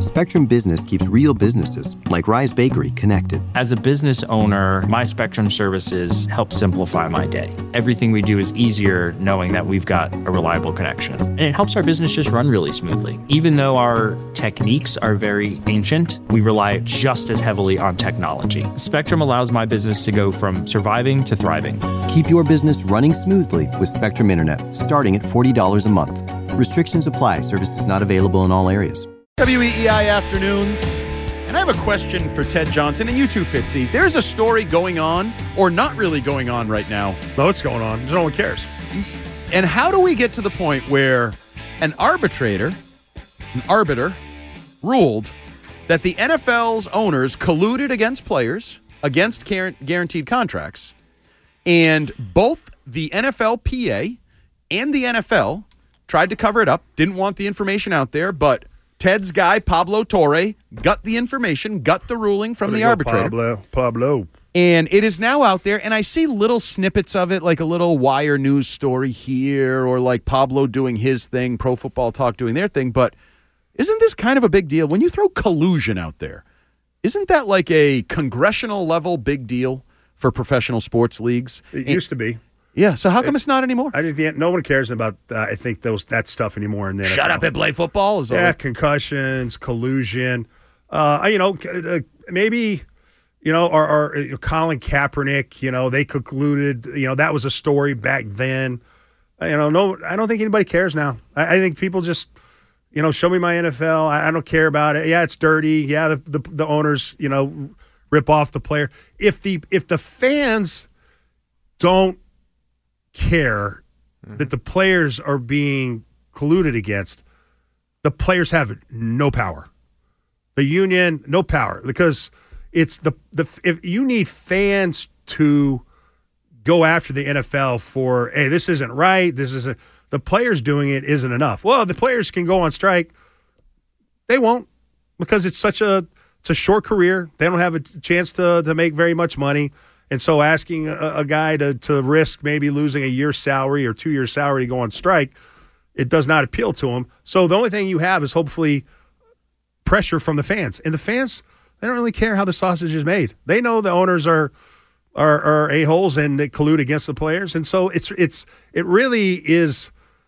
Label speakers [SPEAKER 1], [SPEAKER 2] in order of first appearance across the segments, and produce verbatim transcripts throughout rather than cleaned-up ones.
[SPEAKER 1] Spectrum Business keeps real businesses, like Rise Bakery, connected.
[SPEAKER 2] As a business owner, my Spectrum services help simplify my day. Everything we do is easier knowing that we've got a reliable connection. And it helps our business just run really smoothly. Even though our techniques are very ancient, we rely just as heavily on technology. Spectrum allows my business to go from surviving to thriving.
[SPEAKER 1] Keep your business running smoothly with Spectrum Internet, starting at forty dollars a month. Restrictions apply. Services not available in all areas.
[SPEAKER 3] W E E I Afternoons, and I have a question for Ted Johnson, and you too, Fitzy. There's a story going on, or not really going on right now.
[SPEAKER 4] No, it's going on. No one cares.
[SPEAKER 3] And how do we get to the point where an arbitrator, an arbiter, ruled that the N F L's owners colluded against players, against guaranteed contracts, and both the N F L P A and the N F L tried to cover it up, didn't want the information out there, but Ted's guy, Pablo Torre, got the information, got the ruling from the arbitrator.
[SPEAKER 4] Pablo, Pablo.
[SPEAKER 3] And it is now out there, and I see little snippets of it, like a little Wire news story here, or like Pablo doing his thing, Pro Football Talk doing their thing, but isn't this kind of a big deal? When you throw collusion out there, isn't that like a congressional level big deal for professional sports leagues?
[SPEAKER 4] It
[SPEAKER 3] and,
[SPEAKER 4] used to be.
[SPEAKER 3] Yeah, so how come
[SPEAKER 4] it,
[SPEAKER 3] it's not anymore?
[SPEAKER 4] I just, no one cares about, uh, I think, those that stuff anymore. In the
[SPEAKER 3] Shut
[SPEAKER 4] N F L.
[SPEAKER 3] up and play football? Is
[SPEAKER 4] yeah,
[SPEAKER 3] all
[SPEAKER 4] concussions, collusion. Uh, you know, uh, maybe, you know, or, or you know, Colin Kaepernick, you know, they concluded, you know, that was a story back then. Uh, you know, no, I don't think anybody cares now. I, I think people just, you know, show me my N F L. I, I don't care about it. Yeah, it's dirty. Yeah, the, the the owners, you know, rip off the player. If the if the fans don't care mm-hmm. that the players are being colluded against, the players have no power. The union, no power, because it's the the if you need fans to go after the N F L for, hey, this isn't right, this isn't, the players doing it isn't enough. Well, the players can go on strike. They won't, because it's such a it's a short career. They don't have a chance to to make very much money. And so asking a, a guy to, to risk maybe losing a year's salary or two years' salary to go on strike, it does not appeal to him. So the only thing you have is hopefully pressure from the fans. And the fans, they don't really care how the sausage is made. They know the owners are are, are a-holes and they collude against the players. And so it's it's it really is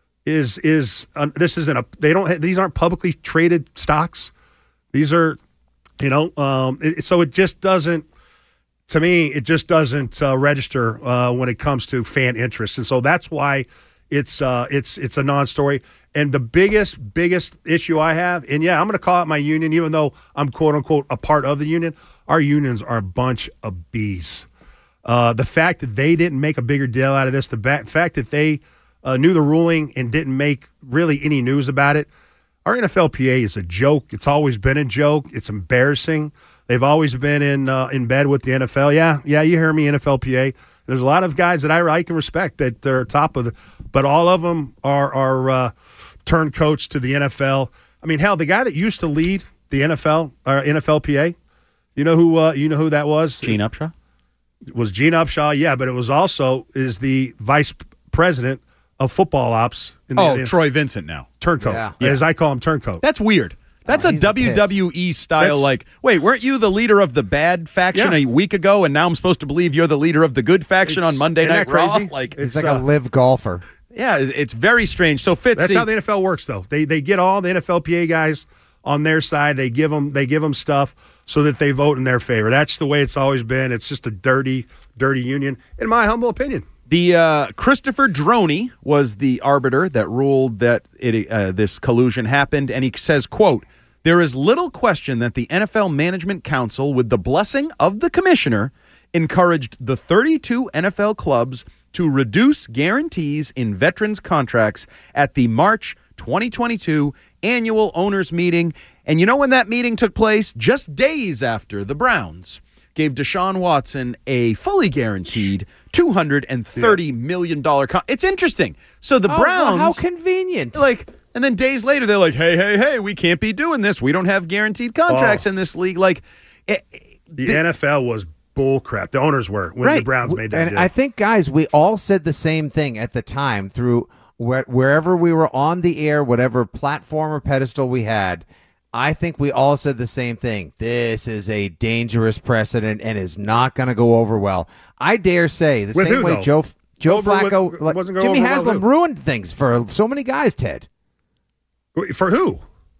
[SPEAKER 4] is is uh, this isn't a they don't have, these aren't publicly traded stocks. These are, you know, um, it, so it just doesn't. To me, it just doesn't uh, register uh, when it comes to fan interest, and so that's why it's uh, it's it's a non-story. And the biggest biggest issue I have, and yeah, I'm going to call out my union, even though I'm quote unquote a part of the union. Our unions are a bunch of bees. Uh, the fact that they didn't make a bigger deal out of this, the ba- fact that they uh, knew the ruling and didn't make really any news about it. Our N F L P A is a joke. It's always been a joke. It's embarrassing. They've always been in uh, in bed with the N F L. Yeah, yeah, you hear me, N F L P A. There's a lot of guys that I like and respect that are top of it, but all of them are are uh, turncoats to the N F L. I mean, hell, the guy that used to lead the N F L or N F L P A, you know who uh, you know who that was?
[SPEAKER 3] Gene Upshaw.
[SPEAKER 4] It was Gene Upshaw, yeah, but it was also is the vice president of football ops. In the,
[SPEAKER 3] oh,
[SPEAKER 4] in,
[SPEAKER 3] Troy Vincent now.
[SPEAKER 4] Turncoat,
[SPEAKER 3] yeah.
[SPEAKER 4] as I call him, turncoat.
[SPEAKER 3] That's weird. That's oh, a W W E a style, That's, like, wait, weren't you the leader of the bad faction yeah. a week ago, and now I'm supposed to believe you're the leader of the good faction on Monday Night Raw?
[SPEAKER 5] Like, it's, it's like uh, a live golfer.
[SPEAKER 3] Yeah, it's very strange. So, Fitz,
[SPEAKER 4] that's how the N F L works, though. They they get all the N F L P A guys on their side. They give them they give them stuff so that they vote in their favor. That's the way it's always been. It's just a dirty, dirty union, in my humble opinion.
[SPEAKER 3] The uh, Christopher Droney was the arbiter that ruled that it, uh, this collusion happened, and he says, quote, "There is little question that the N F L Management Council, with the blessing of the commissioner, encouraged the thirty-two N F L clubs to reduce guarantees in veterans' contracts at the March twenty twenty-two annual owners meeting." And you know when that meeting took place? Just days after the Browns gave Deshaun Watson a fully guaranteed two hundred thirty million dollars con- It's interesting. So the
[SPEAKER 5] oh,
[SPEAKER 3] Browns...
[SPEAKER 5] Well, how convenient.
[SPEAKER 3] Like... And then days later, they're like, hey, hey, hey, we can't be doing this. We don't have guaranteed contracts oh. in this league. Like, it, it,
[SPEAKER 4] The th- N F L was bullcrap. The owners were when
[SPEAKER 5] right.
[SPEAKER 4] the Browns made that
[SPEAKER 5] and
[SPEAKER 4] deal.
[SPEAKER 5] I think, guys, we all said the same thing at the time through where, wherever we were on the air, whatever platform or pedestal we had. I think we all said the same thing. This is a dangerous precedent and is not going to go over well. I dare say the
[SPEAKER 4] With
[SPEAKER 5] same
[SPEAKER 4] who,
[SPEAKER 5] way
[SPEAKER 4] though?
[SPEAKER 5] Joe Joe
[SPEAKER 4] Over
[SPEAKER 5] Flacco,
[SPEAKER 4] with-
[SPEAKER 5] like,
[SPEAKER 4] wasn't gonna
[SPEAKER 5] Jimmy
[SPEAKER 4] over well
[SPEAKER 5] Haslam
[SPEAKER 4] who?
[SPEAKER 5] ruined things for so many guys. Ted,
[SPEAKER 4] For who?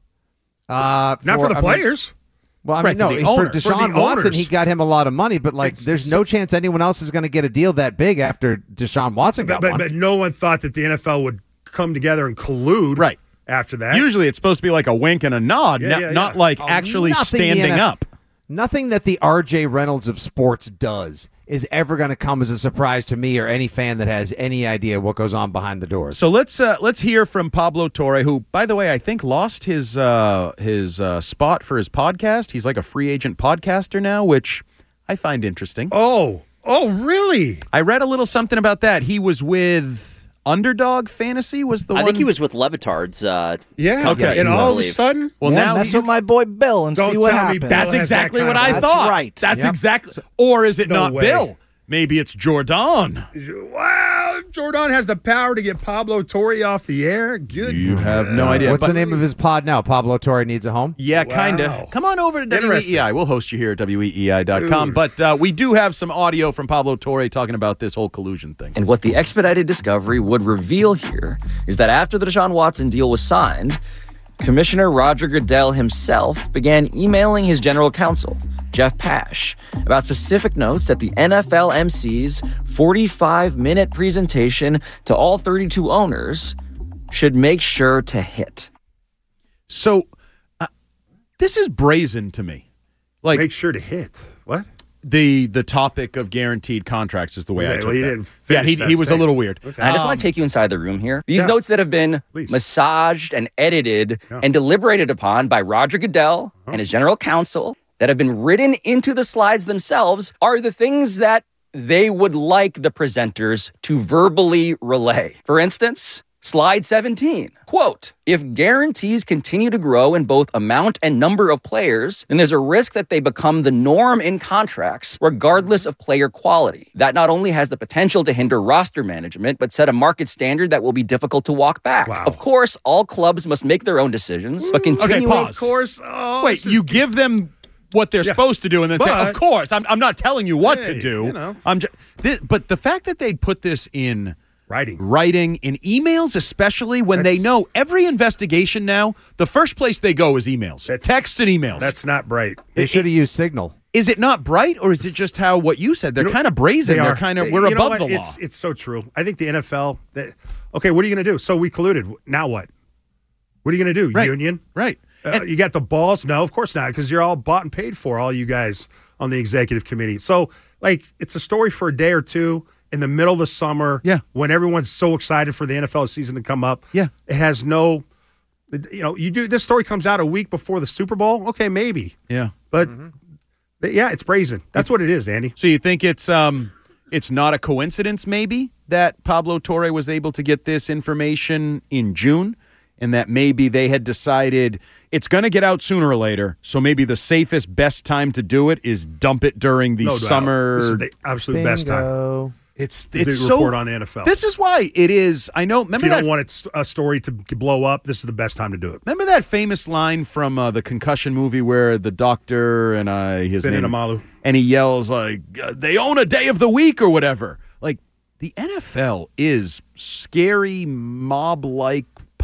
[SPEAKER 5] uh,
[SPEAKER 4] Not for the
[SPEAKER 5] I mean,
[SPEAKER 4] players.
[SPEAKER 5] well, I
[SPEAKER 3] Right,
[SPEAKER 5] mean,
[SPEAKER 3] for
[SPEAKER 5] no,
[SPEAKER 3] the
[SPEAKER 5] for
[SPEAKER 3] owner. For
[SPEAKER 5] Deshaun
[SPEAKER 4] the
[SPEAKER 5] Watson,
[SPEAKER 4] owners.
[SPEAKER 5] he got him a lot of money, but like,
[SPEAKER 4] It's-
[SPEAKER 5] there's no chance anyone else is going to get a deal that big after Deshaun Watson got
[SPEAKER 4] But, but,
[SPEAKER 5] one.
[SPEAKER 4] but no one thought that the N F L would come together and collude
[SPEAKER 3] Right.
[SPEAKER 4] after that.
[SPEAKER 3] Usually it's supposed to be like a wink and a nod,
[SPEAKER 4] Yeah,
[SPEAKER 3] not,
[SPEAKER 4] yeah,
[SPEAKER 3] not
[SPEAKER 4] yeah.
[SPEAKER 3] like
[SPEAKER 5] Oh,
[SPEAKER 3] actually
[SPEAKER 5] nothing the
[SPEAKER 3] standing
[SPEAKER 5] N F
[SPEAKER 3] up.
[SPEAKER 5] Nothing that the R J Reynolds of sports does is ever going to come as a surprise to me or any fan that has any idea what goes on behind the doors.
[SPEAKER 3] So let's uh, let's hear from Pablo Torre, who, by the way, I think lost his uh, his uh, spot for his podcast. He's like a free agent podcaster now, which I find interesting.
[SPEAKER 4] Oh, oh, really?
[SPEAKER 3] I read a little something about that. He was with Underdog Fantasy. Was the
[SPEAKER 6] I
[SPEAKER 3] one?
[SPEAKER 6] think he was with Levitard's. Uh,
[SPEAKER 4] Yeah.
[SPEAKER 3] Okay.
[SPEAKER 4] And
[SPEAKER 6] I
[SPEAKER 4] all of a
[SPEAKER 6] believe.
[SPEAKER 4] sudden,
[SPEAKER 3] Well,
[SPEAKER 7] yeah,
[SPEAKER 3] now
[SPEAKER 7] mess
[SPEAKER 3] he-
[SPEAKER 7] with my boy Bill and
[SPEAKER 4] Don't
[SPEAKER 7] see what
[SPEAKER 4] tell me
[SPEAKER 7] happens.
[SPEAKER 4] Bill
[SPEAKER 3] That's
[SPEAKER 4] has
[SPEAKER 3] exactly
[SPEAKER 4] that
[SPEAKER 3] what
[SPEAKER 4] kind
[SPEAKER 3] I
[SPEAKER 4] of-
[SPEAKER 7] That's
[SPEAKER 3] thought.
[SPEAKER 7] right.
[SPEAKER 3] That's
[SPEAKER 7] Yep.
[SPEAKER 3] exactly. Or is it
[SPEAKER 4] No
[SPEAKER 3] not
[SPEAKER 4] way.
[SPEAKER 3] Bill? Maybe it's Jordan.
[SPEAKER 4] wow, Jordan has the power to get Pablo Torre off the air. Good.
[SPEAKER 3] You have no idea.
[SPEAKER 5] What's
[SPEAKER 3] But-
[SPEAKER 5] the name of his pod now? Pablo Torre Needs a Home?
[SPEAKER 3] Yeah,
[SPEAKER 4] Wow.
[SPEAKER 3] kind of. Come on over to W E
[SPEAKER 4] Interesting.
[SPEAKER 3] E I. We'll host you here at W E E I dot com.
[SPEAKER 4] Dude.
[SPEAKER 3] But uh, we do have some audio from Pablo Torre talking about this whole collusion thing.
[SPEAKER 8] And what the expedited discovery would reveal here is that after the Deshaun Watson deal was signed, Commissioner Roger Goodell himself began emailing his general counsel, Jeff Pash, about specific notes that the N F L M C's forty-five minute presentation to all thirty-two owners should make sure to hit.
[SPEAKER 3] So uh, this is brazen to me. Like
[SPEAKER 4] Make sure to hit. What?
[SPEAKER 3] the the topic of guaranteed contracts is the way I
[SPEAKER 4] Okay,
[SPEAKER 3] took
[SPEAKER 4] well, he
[SPEAKER 3] that.
[SPEAKER 4] didn't
[SPEAKER 3] yeah,
[SPEAKER 4] finish
[SPEAKER 3] he,
[SPEAKER 4] that
[SPEAKER 3] he was a
[SPEAKER 4] statement.
[SPEAKER 3] little weird.
[SPEAKER 4] Okay.
[SPEAKER 8] And I just
[SPEAKER 3] Um,
[SPEAKER 8] want to take you inside the room here. These
[SPEAKER 4] yeah.
[SPEAKER 8] notes that have been
[SPEAKER 4] Please.
[SPEAKER 8] massaged and edited and deliberated upon by Roger Goodell and his general counsel that have been written into the slides themselves are the things that they would like the presenters to verbally relay. For instance, slide seventeen, quote, if guarantees continue to grow in both amount and number of players, then there's a risk that they become the norm in contracts, regardless of player quality. That not only has the potential to hinder roster management, but set a market standard that will be difficult to walk back.
[SPEAKER 4] Wow.
[SPEAKER 8] Of course, all clubs must make their own decisions, but continuing...
[SPEAKER 3] pause.
[SPEAKER 4] Of course. Oh,
[SPEAKER 3] Wait,
[SPEAKER 4] this is-
[SPEAKER 3] you give them what they're
[SPEAKER 4] Yeah.
[SPEAKER 3] supposed to do and then say,
[SPEAKER 4] But-
[SPEAKER 3] of course, I'm, I'm not telling you what to
[SPEAKER 4] Hey,
[SPEAKER 3] do.
[SPEAKER 4] you know.
[SPEAKER 3] I'm just, this, but the fact that they'd put this in
[SPEAKER 4] Writing.
[SPEAKER 3] writing, in emails, especially when they
[SPEAKER 4] That's-
[SPEAKER 3] know every investigation now, the first place they go is emails,
[SPEAKER 4] That's-
[SPEAKER 3] texts and emails.
[SPEAKER 4] That's not bright.
[SPEAKER 5] They should have used Signal.
[SPEAKER 3] Is it not bright, or is it just how what you said? They're
[SPEAKER 4] You know,
[SPEAKER 3] kind of brazen.
[SPEAKER 4] They
[SPEAKER 3] They're
[SPEAKER 4] are.
[SPEAKER 3] kind of
[SPEAKER 4] You
[SPEAKER 3] we're
[SPEAKER 4] know
[SPEAKER 3] above
[SPEAKER 4] what?
[SPEAKER 3] the law.
[SPEAKER 4] It's, it's so true. I think the N F L. They, okay, what are you going to do? So we colluded. Now what? What are you going to do?
[SPEAKER 3] Right.
[SPEAKER 4] Union?
[SPEAKER 3] right.
[SPEAKER 4] Uh, you got the balls? No, of course not, because you're all bought and paid for, all you guys on the executive committee. So, like, it's a story for a day or two in the middle of the summer.
[SPEAKER 3] Yeah.
[SPEAKER 4] When everyone's so excited for the N F L season to come up.
[SPEAKER 3] Yeah.
[SPEAKER 4] It has no. You know, you do this story comes out a week before the Super Bowl. Okay, maybe,
[SPEAKER 3] Yeah.
[SPEAKER 4] but, but yeah, it's brazen. That's what it is, Andy.
[SPEAKER 3] So you think it's um it's not a coincidence maybe that Pablo Torre was able to get this information in June, and that maybe they had decided it's going to get out sooner or later, so maybe the safest, best time to do it is dump it during the
[SPEAKER 4] No doubt.
[SPEAKER 3] summer.
[SPEAKER 4] This is the absolute best time.
[SPEAKER 5] Bingo.
[SPEAKER 3] it's
[SPEAKER 4] to
[SPEAKER 3] it's
[SPEAKER 4] do
[SPEAKER 3] so
[SPEAKER 4] report on the N F L.
[SPEAKER 3] This is why it is. I know.
[SPEAKER 4] If
[SPEAKER 3] Remember
[SPEAKER 4] you
[SPEAKER 3] that
[SPEAKER 4] don't want it, a story to blow up, this is the best time to do it.
[SPEAKER 3] Remember that famous line from uh, the Concussion movie where the doctor and I his
[SPEAKER 4] Ben
[SPEAKER 3] name
[SPEAKER 4] Inamalu.
[SPEAKER 3] and he yells like uh, they own a day of the week or whatever. Like the N F L is scary, mob-like,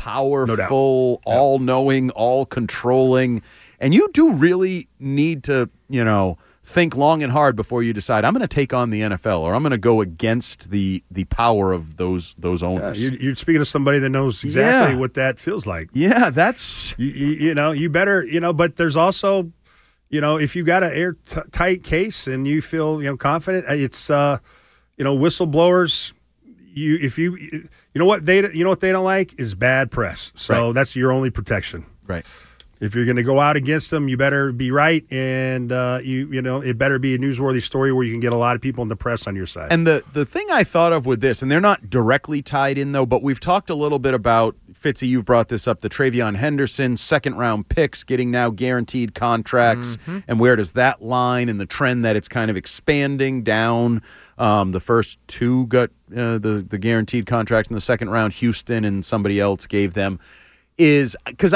[SPEAKER 3] powerful, all-knowing, all-controlling, and you do really need to, you know, think long and hard before you decide I'm going to take on the N F L or I'm going to go against the the power of those those
[SPEAKER 4] Uh,
[SPEAKER 3] owners.
[SPEAKER 4] you're, you're speaking to somebody that knows exactly
[SPEAKER 3] Yeah.
[SPEAKER 4] what that feels like.
[SPEAKER 3] yeah, that's
[SPEAKER 4] You, you, you know, you better, you know, but there's also, you know, if you got an airtight case and you feel, you know, confident, it's, uh, you know, whistleblowers. You, if you, you know what they, you know what they don't like is bad press. So
[SPEAKER 3] Right.
[SPEAKER 4] that's your only protection.
[SPEAKER 3] right.
[SPEAKER 4] If you're going to go out against them, you better be right, and uh, you, you know, it better be a newsworthy story where you can get a lot of people in the press on your side.
[SPEAKER 3] And the the thing I thought of with this, and they're not directly tied in though, but we've talked a little bit about, Fitzy, you've brought this up, the Travion Henderson second round picks getting now guaranteed contracts, and where does that line and the trend that it's kind of expanding down. Um, the first two got uh, the the guaranteed contracts in the second round. Houston and somebody else gave them. Is because I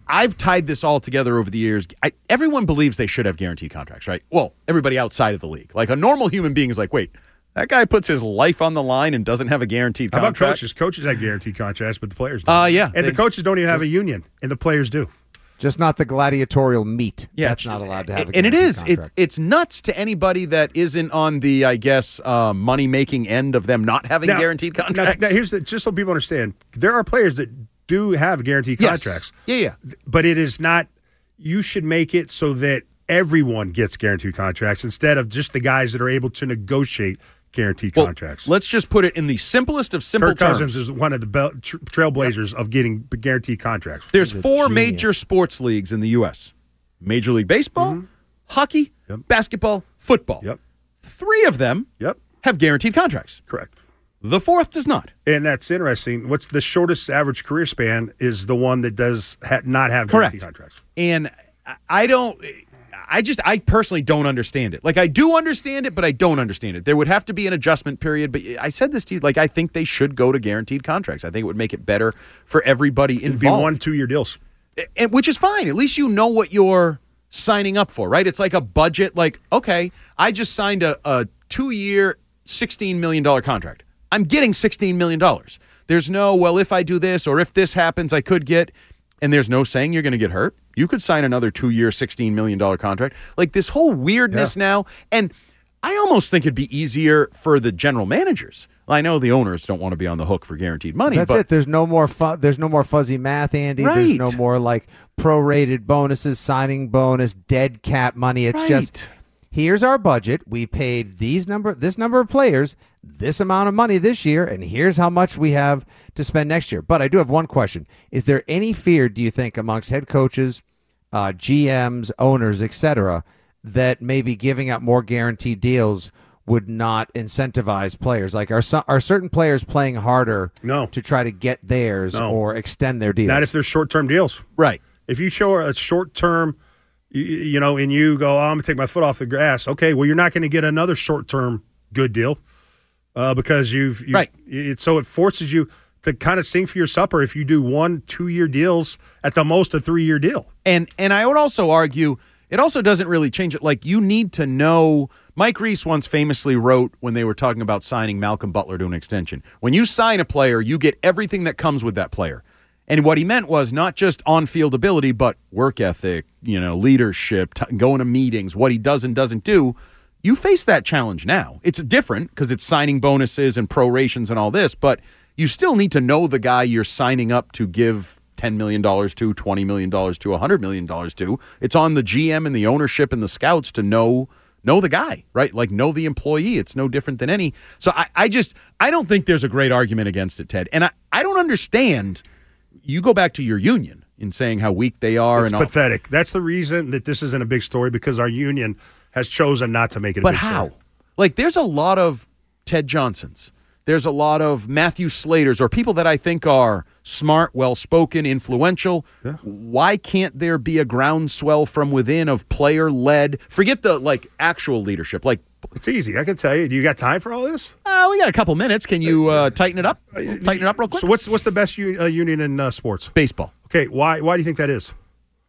[SPEAKER 3] I've tied this all together over the years. I, everyone believes they should have guaranteed contracts, right? Well, everybody outside of the league. Like a normal human being is like, wait, that guy puts his life on the line and doesn't have a guaranteed
[SPEAKER 4] How
[SPEAKER 3] contract.
[SPEAKER 4] about coaches? Coaches have guaranteed contracts, but the players don't.
[SPEAKER 3] Uh, yeah.
[SPEAKER 4] And
[SPEAKER 3] They-
[SPEAKER 4] the coaches don't even have a union, and the players do.
[SPEAKER 5] Just not the gladiatorial meat.
[SPEAKER 3] Yeah,
[SPEAKER 5] That's not allowed to have a
[SPEAKER 3] and it
[SPEAKER 5] guaranteed
[SPEAKER 3] is. It's
[SPEAKER 5] contract.
[SPEAKER 3] it's nuts to anybody that isn't on the, I guess, uh, money making end of them not having
[SPEAKER 4] Now-
[SPEAKER 3] guaranteed
[SPEAKER 4] now-
[SPEAKER 3] contracts.
[SPEAKER 4] Now, here's the, just so people understand, there are players that do have guaranteed
[SPEAKER 3] Yes.
[SPEAKER 4] contracts.
[SPEAKER 3] Yeah, yeah.
[SPEAKER 4] But it is not, you should make it so that everyone gets guaranteed contracts instead of just the guys that are able to negotiate guaranteed
[SPEAKER 3] Well,
[SPEAKER 4] contracts.
[SPEAKER 3] let's just put it in the simplest of simple
[SPEAKER 4] Kirk
[SPEAKER 3] terms.
[SPEAKER 4] Cousins is one of the bel- tr- trailblazers of getting guaranteed contracts.
[SPEAKER 3] There's
[SPEAKER 5] He's a
[SPEAKER 3] four
[SPEAKER 5] genius.
[SPEAKER 3] major sports leagues in the U S Major League Baseball, hockey,
[SPEAKER 4] Yep.
[SPEAKER 3] basketball, football.
[SPEAKER 4] Yep.
[SPEAKER 3] Three of them
[SPEAKER 4] Yep.
[SPEAKER 3] have guaranteed contracts.
[SPEAKER 4] Correct.
[SPEAKER 3] The fourth does not.
[SPEAKER 4] And that's interesting. What's the shortest average career span is the one that does ha- not have
[SPEAKER 3] Correct.
[SPEAKER 4] guaranteed contracts.
[SPEAKER 3] And I- I don't, I just, I personally don't understand it. Like, I do understand it, but I don't understand it. There would have to be an adjustment period. But I said this to you, like, I think they should go to guaranteed contracts. I think it would make it better for everybody
[SPEAKER 4] It'd be
[SPEAKER 3] involved.
[SPEAKER 4] one, two year deals.
[SPEAKER 3] And, which is fine. At least you know what you're signing up for, right? It's like a budget. Like, okay, I just signed a, a two-year, sixteen million dollars contract. I'm getting sixteen million dollars. There's no, well, if I do this or if this happens, I could get, and there's no saying you're going to get hurt. You could sign another two-year, sixteen million dollars contract. Like this whole weirdness
[SPEAKER 4] Yeah.
[SPEAKER 3] now. And I almost think it'd be easier for the general managers. I know the owners don't want to be on the hook for guaranteed money.
[SPEAKER 5] That's
[SPEAKER 3] but
[SPEAKER 5] it. There's no more fu- There's no more fuzzy math, Andy. There's
[SPEAKER 3] Right.
[SPEAKER 5] no more like prorated bonuses, signing bonus, dead cap money. It's
[SPEAKER 3] Right.
[SPEAKER 5] just here's our budget. We paid these number this number of players this amount of money this year, and here's how much we have to spend next year. But I do have one question: is there any fear, do you think, amongst head coaches, uh, G Ms, owners, et cetera, that maybe giving out more guaranteed deals would not incentivize players? Like, are some, are certain players playing harder
[SPEAKER 4] No.
[SPEAKER 5] to try to get theirs
[SPEAKER 4] No.
[SPEAKER 5] or extend their deals?
[SPEAKER 4] Not if they're short term deals.
[SPEAKER 3] right.
[SPEAKER 4] If you show a short term, you, you know, and you go, oh, I'm going to take my foot off the gas. Okay, well, you're not going to get another short term good deal uh, because you've, you've
[SPEAKER 3] Right.
[SPEAKER 4] It, so it forces you to kind of sing for your supper if you do one, two year deals, at the most a three year deal.
[SPEAKER 3] And and I would also argue it also doesn't really change it. Like, you need to know. Mike Reese once famously wrote when they were talking about signing Malcolm Butler to an extension, when you sign a player, you get everything that comes with that player. And what he meant was not just on-field ability, but work ethic, you know, leadership, t- going to meetings, what he does and doesn't do. You face that challenge now. It's different because it's signing bonuses and prorations and all this, but you still need to know the guy you're signing up to give ten million dollars to, twenty million dollars to, one hundred million dollars to. It's on the G M and the ownership and the scouts to know know the guy, right? Like, know the employee. It's no different than any. So I, I just, I don't think there's a great argument against it, Ted. And I, I don't understand. You go back to your union in saying how weak they are.
[SPEAKER 4] It's
[SPEAKER 3] and all.
[SPEAKER 4] pathetic. That's the reason that this isn't a big story, because our union has chosen not to make it a
[SPEAKER 3] But
[SPEAKER 4] big
[SPEAKER 3] how?
[SPEAKER 4] story.
[SPEAKER 3] Like, there's a lot of Ted Johnsons. There's a lot of Matthew Slaters, or people that I think are smart, well-spoken, influential.
[SPEAKER 4] Yeah.
[SPEAKER 3] Why can't there be a groundswell from within of player-led? Forget the, like, actual leadership. Like,
[SPEAKER 4] It's easy. I can tell you. Do you got time for all this?
[SPEAKER 3] uh, we got a couple minutes. Can you uh, tighten it up? Tighten it up real quick?
[SPEAKER 4] So what's what's the best u- uh, union in uh, sports?
[SPEAKER 3] Baseball.
[SPEAKER 4] Okay, why why do you think that is?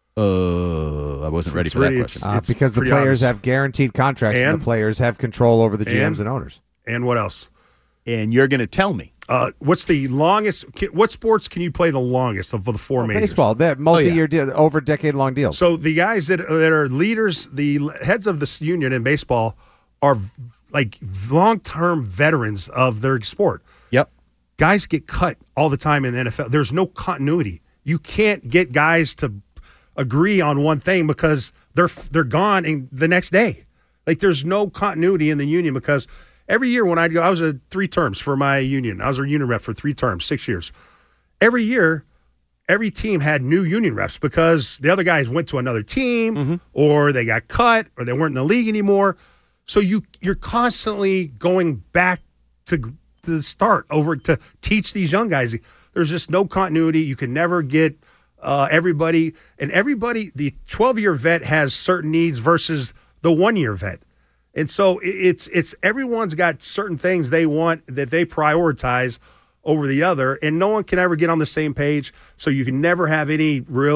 [SPEAKER 3] Uh, I wasn't ready
[SPEAKER 4] It's
[SPEAKER 3] for that
[SPEAKER 4] really-
[SPEAKER 3] question.
[SPEAKER 5] Uh,
[SPEAKER 4] It's
[SPEAKER 5] because the
[SPEAKER 4] pretty
[SPEAKER 5] players
[SPEAKER 4] obvious.
[SPEAKER 5] have guaranteed contracts and,
[SPEAKER 4] And?
[SPEAKER 5] the players have control over the G Ms and,
[SPEAKER 4] And?
[SPEAKER 5] owners.
[SPEAKER 4] And what else?
[SPEAKER 3] And you're going to tell me.
[SPEAKER 4] Uh, what's the longest? ki- What sports can you play the longest of the four majors?
[SPEAKER 5] Baseball, that multi-year deal, over decade-long deals.
[SPEAKER 4] So the guys that that are leaders, the heads of this union in baseball, are like long-term veterans of their sport.
[SPEAKER 3] Yep.
[SPEAKER 4] Guys get cut all the time in the N F L. There's no continuity. You can't get guys to agree on one thing because they're they're gone in the next day. Like, there's no continuity in the union, because every year when I'd go, I was a three terms for my union. I was a union rep for three terms, six years. Every year, every team had new union reps because the other guys went to another team,
[SPEAKER 3] Mm-hmm.
[SPEAKER 4] or they got cut, or they weren't in the league anymore. So you you're constantly going back to to the start over to teach these young guys. There's just no continuity. You can never get uh, everybody, and everybody. The twelve-year vet has certain needs versus the one-year vet. And so it- it's it's everyone's got certain things they want that they prioritize over the other, and no one can ever get on the same page. So you can never have any real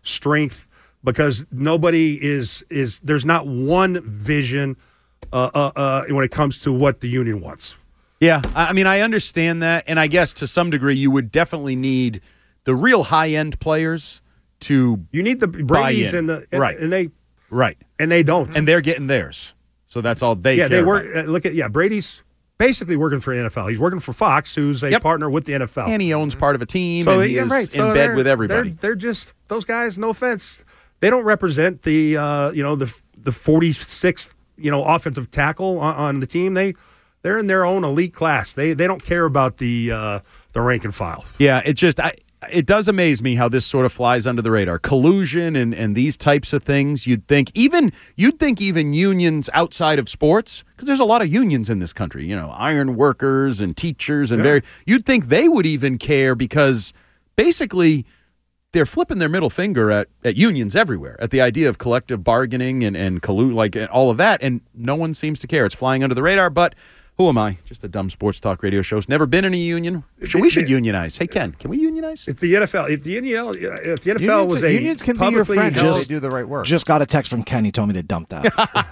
[SPEAKER 4] strength, because nobody is is there's not one vision uh, uh, uh, when it comes to what the union wants.
[SPEAKER 3] Yeah, I I mean, I understand that, and I guess to some degree you would definitely need the real high-end players to
[SPEAKER 4] You need the
[SPEAKER 3] buy
[SPEAKER 4] Brady's
[SPEAKER 3] in.
[SPEAKER 4] and the and,
[SPEAKER 3] Right.
[SPEAKER 4] and they
[SPEAKER 3] right,
[SPEAKER 4] and they don't.
[SPEAKER 3] and they're getting theirs, so that's all they.
[SPEAKER 4] yeah,
[SPEAKER 3] care
[SPEAKER 4] they work.
[SPEAKER 3] about.
[SPEAKER 4] Uh, look at yeah, Brady's basically working for the N F L. He's working for Fox, who's a
[SPEAKER 3] Yep.
[SPEAKER 4] partner with the N F L.
[SPEAKER 3] and he owns part of a team,
[SPEAKER 4] So
[SPEAKER 3] and he
[SPEAKER 4] yeah,
[SPEAKER 3] is
[SPEAKER 4] right.
[SPEAKER 3] in
[SPEAKER 4] So
[SPEAKER 3] bed
[SPEAKER 4] they're-
[SPEAKER 3] with everybody.
[SPEAKER 4] They're, they're just those guys. No offense, they don't represent the uh, you know the the forty-sixth you know offensive tackle on, on the team. They they're in their own elite class. They they don't care about the uh, the rank and file.
[SPEAKER 3] Yeah, it just I, it does amaze me how this sort of flies under the radar. Collusion and, and these types of things. You'd think even you'd think even unions outside of sports, because there's a lot of unions in this country. You know, iron workers and teachers and very. You'd think they would even care because basically they're flipping their middle finger at, at unions everywhere, at the idea of collective bargaining and and collu- like and all of that, and no one seems to care. It's flying under the radar, but. Who am I? Just a dumb sports talk radio show. Never been in a union. Should, we should unionize. Hey, Ken, can we unionize?
[SPEAKER 4] If the N F L, if the N F L, if the N F L
[SPEAKER 5] Unions,
[SPEAKER 4] was a
[SPEAKER 5] unions can be your
[SPEAKER 4] publicly
[SPEAKER 5] friend if
[SPEAKER 4] held-
[SPEAKER 5] they do the right work.
[SPEAKER 7] Just got a text from Ken. He told me to dump that.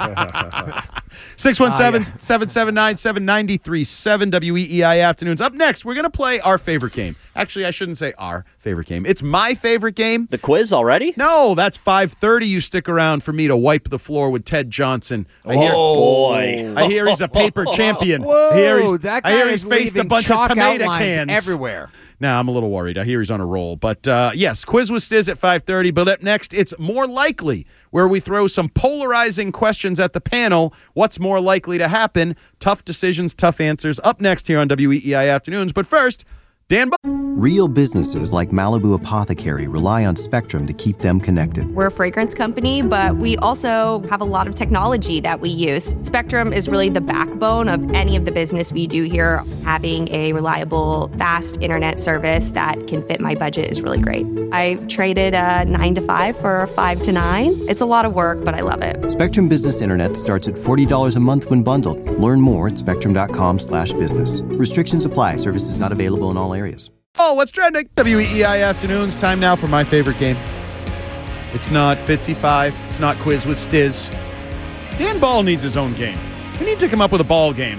[SPEAKER 3] six one seven, seven seven nine, seven nine three seven W E E I Afternoons. Up next, we're going to play our favorite game. Actually, I shouldn't say our favorite game. It's my favorite game.
[SPEAKER 6] The quiz already?
[SPEAKER 3] No, that's five thirty. You stick around for me to wipe the floor with Ted Johnson. I hear,
[SPEAKER 6] Boy.
[SPEAKER 3] I hear he's a paper champion.
[SPEAKER 5] Whoa,
[SPEAKER 3] I hear he's,
[SPEAKER 5] that
[SPEAKER 3] I
[SPEAKER 5] guy
[SPEAKER 3] hear
[SPEAKER 5] is
[SPEAKER 3] he's faced a
[SPEAKER 5] leaving
[SPEAKER 3] bunch of
[SPEAKER 5] chalk
[SPEAKER 3] tomato
[SPEAKER 5] outlines
[SPEAKER 3] cans
[SPEAKER 5] everywhere.
[SPEAKER 3] Now, I'm a little worried. I hear he's on a roll. But, uh, yes, Quiz with Stiz at five thirty. But up next, it's More Likely, where we throw some polarizing questions at the panel. What's more likely to happen? Tough decisions, tough answers. Up next here on W E E I Afternoons. But first, Dan Bo-
[SPEAKER 1] Real businesses like Malibu Apothecary rely on Spectrum to keep them connected.
[SPEAKER 9] We're a fragrance company, but we also have a lot of technology that we use. Spectrum is really the backbone of any of the business we do here. Having a reliable, fast internet service that can fit my budget is really great. I traded a nine to five for a five to nine. It's a lot of work, but I love it.
[SPEAKER 1] Spectrum Business Internet starts at forty dollars a month when bundled. Learn more at spectrum.com slash business. Restrictions apply. Services not available in all areas.
[SPEAKER 3] Oh, what's trending? W E E I Afternoons. Time now for my favorite game. It's not Fitzy five. It's not Quiz with Stiz. Dan Ball needs his own game. We need to come up with a ball game.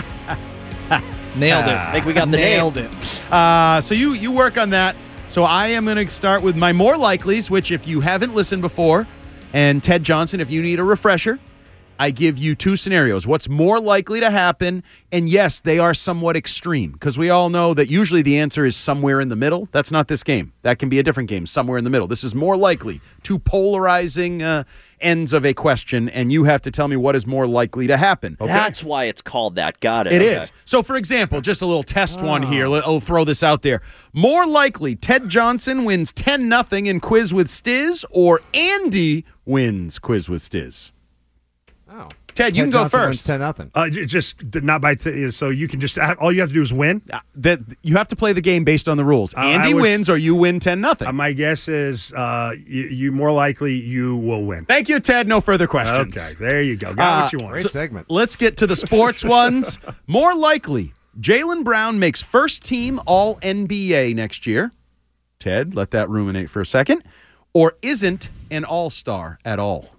[SPEAKER 7] Nailed it.
[SPEAKER 6] I think we got the
[SPEAKER 7] Nailed
[SPEAKER 6] name.
[SPEAKER 7] it.
[SPEAKER 3] Uh, so you you work on that. So I am going to start with my more likelies, which if you haven't listened before, and Ted Johnson, if you need a refresher, I give you two scenarios. What's more likely to happen? And yes, they are somewhat extreme because we all know that usually the answer is somewhere in the middle. That's not this game. That can be a different game, somewhere in the middle. This is more likely. Two polarizing uh, ends of a question, and you have to tell me what is more likely to happen. Okay?
[SPEAKER 6] That's why it's called that. Got it.
[SPEAKER 3] It
[SPEAKER 6] Okay.
[SPEAKER 3] is. So, for example, just a little test one here. Let- I'll throw this out there. More likely, Ted Johnson wins ten nothing in Quiz with Stiz, or Andy wins Quiz with Stiz?
[SPEAKER 5] Oh.
[SPEAKER 3] Ted, you
[SPEAKER 5] Ted
[SPEAKER 3] can go
[SPEAKER 5] Johnson wins
[SPEAKER 3] first.
[SPEAKER 5] ten nothing.
[SPEAKER 4] Uh, j- just d- not by t- so you can just all you have to do is win.
[SPEAKER 3] Uh, that you have to play the game based on the rules.
[SPEAKER 4] Uh,
[SPEAKER 3] Andy
[SPEAKER 4] I was-
[SPEAKER 3] wins, or you win ten nothing.
[SPEAKER 4] Uh, my guess is uh, you, you more likely you will win.
[SPEAKER 3] Thank you, Ted. No further questions.
[SPEAKER 4] Okay, there you go. Got
[SPEAKER 3] Uh,
[SPEAKER 4] what you want.
[SPEAKER 5] Great segment.
[SPEAKER 3] Let's get to the sports ones. More likely, Jaylen Brown makes first team All N B A next year. Ted, let that ruminate for a second. Or isn't an All-Star at all.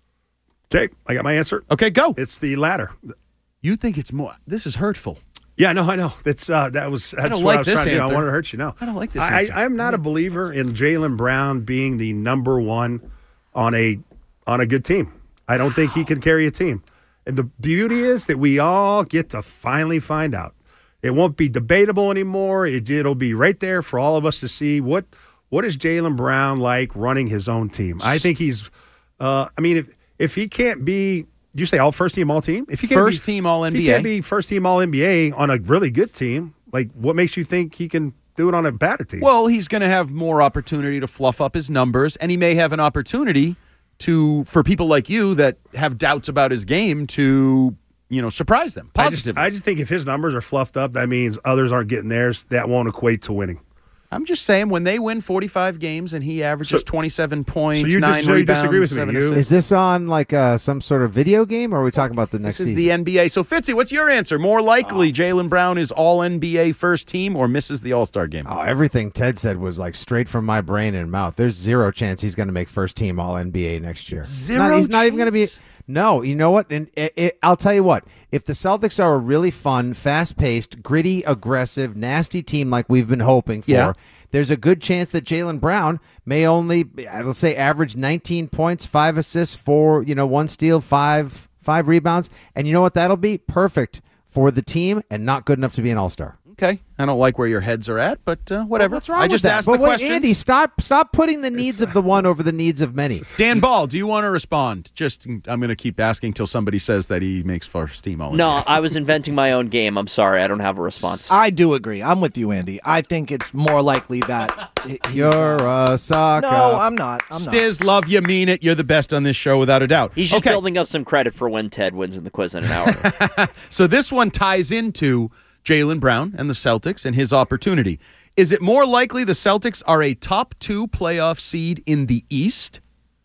[SPEAKER 4] Okay, I got my answer.
[SPEAKER 3] Okay, go.
[SPEAKER 4] It's the latter.
[SPEAKER 3] You think it's more. This is hurtful.
[SPEAKER 4] Yeah, no, I know. That's uh, that was. That's
[SPEAKER 3] don't
[SPEAKER 4] what
[SPEAKER 3] like
[SPEAKER 4] I was
[SPEAKER 3] this
[SPEAKER 4] trying to do. I
[SPEAKER 3] answer.
[SPEAKER 4] wanted to hurt you. No,
[SPEAKER 3] I don't like this
[SPEAKER 4] I,
[SPEAKER 3] answer.
[SPEAKER 4] I, I'm not a believer in Jaylen Brown being the number one on a on a good team. I don't think he can carry a team. And the beauty is that we all get to finally find out. It won't be debatable anymore. It, it'll be right there for all of us to see what what is Jaylen Brown like running his own team. I think he's. Uh, I mean, if if he can't be. Did you say all first team, all team? If he can't
[SPEAKER 3] First
[SPEAKER 4] be,
[SPEAKER 3] team All
[SPEAKER 4] if
[SPEAKER 3] N B A.
[SPEAKER 4] he can't be first team All N B A on a really good team, like what makes you think he can do it on a better team?
[SPEAKER 3] Well, he's going to have more opportunity to fluff up his numbers, and he may have an opportunity to, for people like you that have doubts about his game, to, you know, surprise them
[SPEAKER 4] I just,
[SPEAKER 3] positively.
[SPEAKER 4] I just think if his numbers are fluffed up, that means others aren't getting theirs. That won't equate to winning.
[SPEAKER 3] I'm just saying, when they win forty-five games and he averages
[SPEAKER 4] So-
[SPEAKER 3] twenty-seven points,
[SPEAKER 4] so you
[SPEAKER 3] nine
[SPEAKER 4] dis- so you
[SPEAKER 3] rebounds,
[SPEAKER 4] disagree with me.
[SPEAKER 3] seven
[SPEAKER 4] You-
[SPEAKER 3] assists.
[SPEAKER 5] Is this on like uh, some sort of video game, or are we talking about the next
[SPEAKER 3] This is
[SPEAKER 5] season?
[SPEAKER 3] the N B A. So, Fitzy, what's your answer? More likely Jaylen Brown is all N B A first team or misses the All-Star game?
[SPEAKER 5] Oh, everything Ted said was like straight from my brain and mouth. There's zero chance he's going to make first team All N B A next year.
[SPEAKER 3] Zero
[SPEAKER 5] Not- he's not even going to be.
[SPEAKER 3] chance?
[SPEAKER 5] No, you know what? And it, it, I'll tell you what. If the Celtics are a really fun, fast-paced, gritty, aggressive, nasty team like we've been hoping for,
[SPEAKER 3] Yeah.
[SPEAKER 5] there's a good chance that Jaylen Brown may only, let's say, average nineteen points, five assists, four, you know, one steal, five, five rebounds, and you know what? That'll be perfect for the team and not good enough to be an All-Star.
[SPEAKER 3] Okay. I don't like where your heads are at, but uh, whatever.
[SPEAKER 5] What's wrong
[SPEAKER 3] I
[SPEAKER 5] with
[SPEAKER 3] just
[SPEAKER 5] that?
[SPEAKER 3] asked
[SPEAKER 5] but
[SPEAKER 3] the
[SPEAKER 5] wait,
[SPEAKER 3] question.
[SPEAKER 5] Andy, stop stop putting the needs of the one over the needs of many.
[SPEAKER 3] Dan Ball, do you want to respond? Just, I'm going to keep asking till somebody says that he makes first team All-N B A.
[SPEAKER 6] No, I was inventing my own game. I'm sorry. I don't have a response.
[SPEAKER 7] I do agree. I'm with you, Andy. I think it's more likely that he- he-
[SPEAKER 5] You're a sucker.
[SPEAKER 7] No, I'm not. I'm not.
[SPEAKER 3] Stiz, love you, mean it. You're the best on this show without a doubt.
[SPEAKER 6] He's just
[SPEAKER 3] okay.
[SPEAKER 6] building up some credit for when Ted wins in the quiz in an hour.
[SPEAKER 3] So this one ties into Jaylen Brown and the Celtics and his opportunity. Is it more likely the Celtics are a top two playoff seed in the East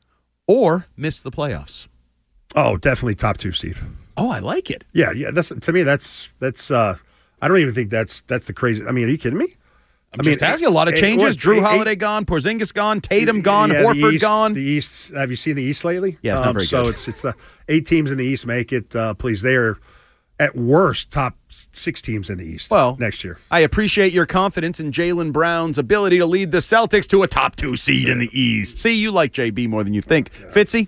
[SPEAKER 3] or miss the playoffs?
[SPEAKER 4] Oh, definitely top two seed.
[SPEAKER 3] Oh, I like it.
[SPEAKER 4] Yeah, yeah. That's to me. That's that's. uh I don't even think that's that's the crazy. I mean, are you kidding me?
[SPEAKER 3] I'm just asking. A lot of
[SPEAKER 4] it-
[SPEAKER 3] changes.
[SPEAKER 4] what,
[SPEAKER 3] Drew
[SPEAKER 4] eight-
[SPEAKER 3] Holiday gone, Porzingis gone, Tatum gone,
[SPEAKER 4] yeah, the
[SPEAKER 3] Horford
[SPEAKER 4] East-
[SPEAKER 3] gone.
[SPEAKER 4] The East. Have you seen the East lately?
[SPEAKER 3] Yeah, it's not
[SPEAKER 4] Um,
[SPEAKER 3] very
[SPEAKER 4] so
[SPEAKER 3] good.
[SPEAKER 4] it's it's uh, eight teams in the East make it. Uh, please, they are at worst top six teams in the East.
[SPEAKER 3] Well,
[SPEAKER 4] next year.
[SPEAKER 3] I appreciate your confidence in Jaylen Brown's ability to lead the Celtics to a top two seed in the East. See, you like J B more than you think. Fitzy?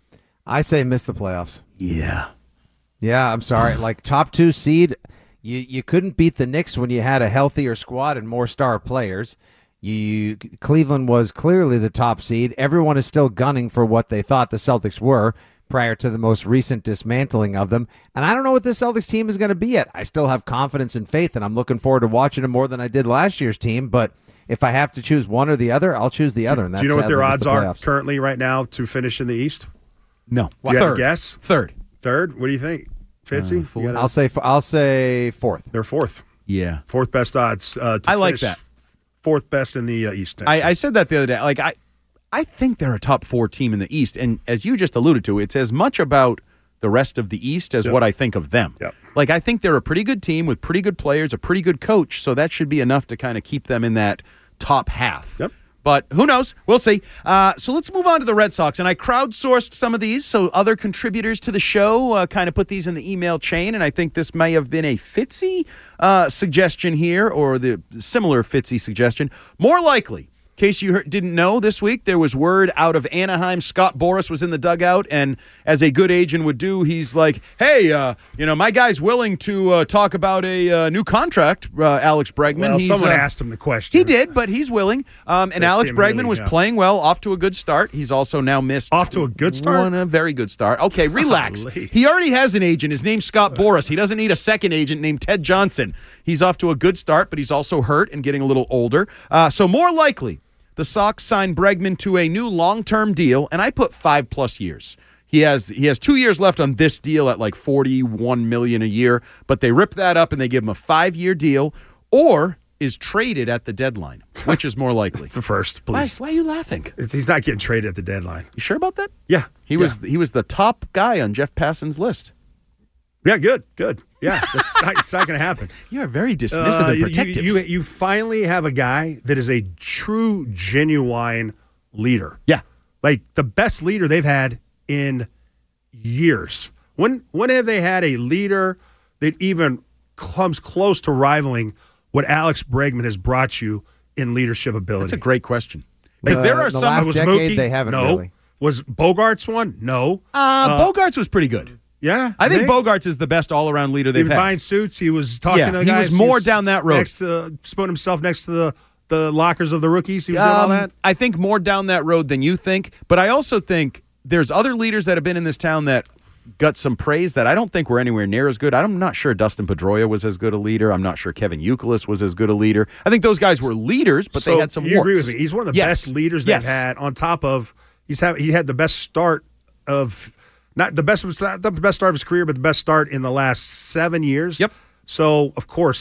[SPEAKER 5] I say miss the playoffs.
[SPEAKER 3] Yeah.
[SPEAKER 5] Yeah, I'm sorry. Like top two seed, you you couldn't beat the Knicks when you had a healthier squad and more star players. You Cleveland was clearly the top seed. Everyone is still gunning for what they thought the Celtics were prior to the most recent dismantling of them. And I don't know what this Celtics team is going to be yet. I still have confidence and faith, and I'm looking forward to watching them more than I did last year's team. But if I have to choose one or the other, I'll choose the other. And that's
[SPEAKER 4] Do you know what their
[SPEAKER 5] sadly
[SPEAKER 4] odds
[SPEAKER 5] just the
[SPEAKER 4] are
[SPEAKER 5] playoffs.
[SPEAKER 4] currently right now to finish in the East?
[SPEAKER 3] No.
[SPEAKER 4] Do you have
[SPEAKER 3] Third.
[SPEAKER 4] a guess?
[SPEAKER 3] Third.
[SPEAKER 4] Third. What do you think, Fitzy? You gotta-
[SPEAKER 5] I'll say I'll say fourth.
[SPEAKER 4] they're fourth.
[SPEAKER 3] Yeah.
[SPEAKER 4] Fourth best odds. Uh, to
[SPEAKER 3] I like
[SPEAKER 4] finish
[SPEAKER 3] that.
[SPEAKER 4] Fourth best in the uh, East.
[SPEAKER 3] I, I said that the other day. Like I, I think they're a top four team in the East, and as you just alluded to, it's as much about the rest of the East as
[SPEAKER 4] Yep.
[SPEAKER 3] what I think of them.
[SPEAKER 4] Yep.
[SPEAKER 3] Like I think they're a pretty good team with pretty good players, a pretty good coach, so that should be enough to kind of keep them in that top half.
[SPEAKER 4] Yep.
[SPEAKER 3] But who knows? We'll see. Uh, so let's move on to the Red Sox. And I crowdsourced some of these, so other contributors to the show uh, kind of put these in the email chain. And I think this may have been a Fitzy uh, suggestion here, or the similar Fitzy suggestion. More likely, in case you heard, didn't know, this week there was word out of Anaheim. Scott Boras was in the dugout, and as a good agent would do, he's like, hey, uh, you know, my guy's willing to uh, talk about a uh, new contract, uh, Alex Bregman.
[SPEAKER 4] well,
[SPEAKER 3] He's,
[SPEAKER 4] someone
[SPEAKER 3] uh,
[SPEAKER 4] asked him the question.
[SPEAKER 3] he did, but he's willing. Um, and
[SPEAKER 4] That's
[SPEAKER 3] Alex
[SPEAKER 4] Tim
[SPEAKER 3] Bregman
[SPEAKER 4] Healy,
[SPEAKER 3] was
[SPEAKER 4] yeah.
[SPEAKER 3] playing well, off to a good start. He's also now missed
[SPEAKER 4] Off to a good start?
[SPEAKER 3] One, a very good start. Okay, relax.
[SPEAKER 4] Golly.
[SPEAKER 3] He already has an agent. His name's Scott Boras. He doesn't need a second agent named Ted Johnson. He's off to a good start, but he's also hurt and getting a little older. Uh, so more likely, the Sox signed Bregman to a new long-term deal, and I put five plus years. He has he has two years left on this deal at like forty-one million dollars a year, but they rip that up and they give him a five-year deal, or is traded at the deadline, which is more likely.
[SPEAKER 4] It's the first,
[SPEAKER 3] Why,
[SPEAKER 4] please.
[SPEAKER 3] why are you laughing?
[SPEAKER 4] It's, he's not getting traded at the deadline.
[SPEAKER 3] You sure about that?
[SPEAKER 4] Yeah.
[SPEAKER 3] He was he was the top guy on Jeff Passan's list.
[SPEAKER 4] Yeah, good, good. Yeah, that's not, it's not going to happen.
[SPEAKER 3] You are very dismissive
[SPEAKER 4] Uh,
[SPEAKER 3] and
[SPEAKER 4] you-
[SPEAKER 3] protective.
[SPEAKER 4] You, you, you finally have a guy that is a true, genuine leader.
[SPEAKER 3] yeah.
[SPEAKER 4] Like the best leader they've had in years. When when have they had a leader that even comes close to rivaling what Alex Bregman has brought you in leadership ability?
[SPEAKER 3] That's a great question. Because
[SPEAKER 5] Uh,
[SPEAKER 3] there are
[SPEAKER 5] the
[SPEAKER 3] some.
[SPEAKER 5] last
[SPEAKER 4] was
[SPEAKER 5] decade,
[SPEAKER 4] Mookie?
[SPEAKER 5] they haven't
[SPEAKER 4] no.
[SPEAKER 5] really.
[SPEAKER 4] Was Bogarts one? No.
[SPEAKER 3] uh, Bogarts was pretty good.
[SPEAKER 4] Yeah,
[SPEAKER 3] I think Bogarts is the best all-around leader
[SPEAKER 4] He
[SPEAKER 3] they've
[SPEAKER 4] was
[SPEAKER 3] had.
[SPEAKER 4] buying suits. He was talking
[SPEAKER 3] Yeah,
[SPEAKER 4] to
[SPEAKER 3] he
[SPEAKER 4] guys.
[SPEAKER 3] was more down that road.
[SPEAKER 4] Next to, putting himself next to the, the lockers of the rookies. He was doing all
[SPEAKER 3] Um,
[SPEAKER 4] that.
[SPEAKER 3] I think more down that road than you think, but I also think there's other leaders that have been in this town that got some praise that I don't think were anywhere near as good. I'm not sure Dustin Pedroia was as good a leader. I'm not sure Kevin Youkilis was as good a leader. I think those guys were leaders, but
[SPEAKER 4] So
[SPEAKER 3] they had some
[SPEAKER 4] you
[SPEAKER 3] warts.
[SPEAKER 4] agree with me? He's one of the
[SPEAKER 3] Yes.
[SPEAKER 4] best leaders
[SPEAKER 3] Yes.
[SPEAKER 4] they've had. On top of he's have, he had the best start of not the best not the best start of his career, but the best start in the last seven years.
[SPEAKER 3] Yep.
[SPEAKER 4] So of course,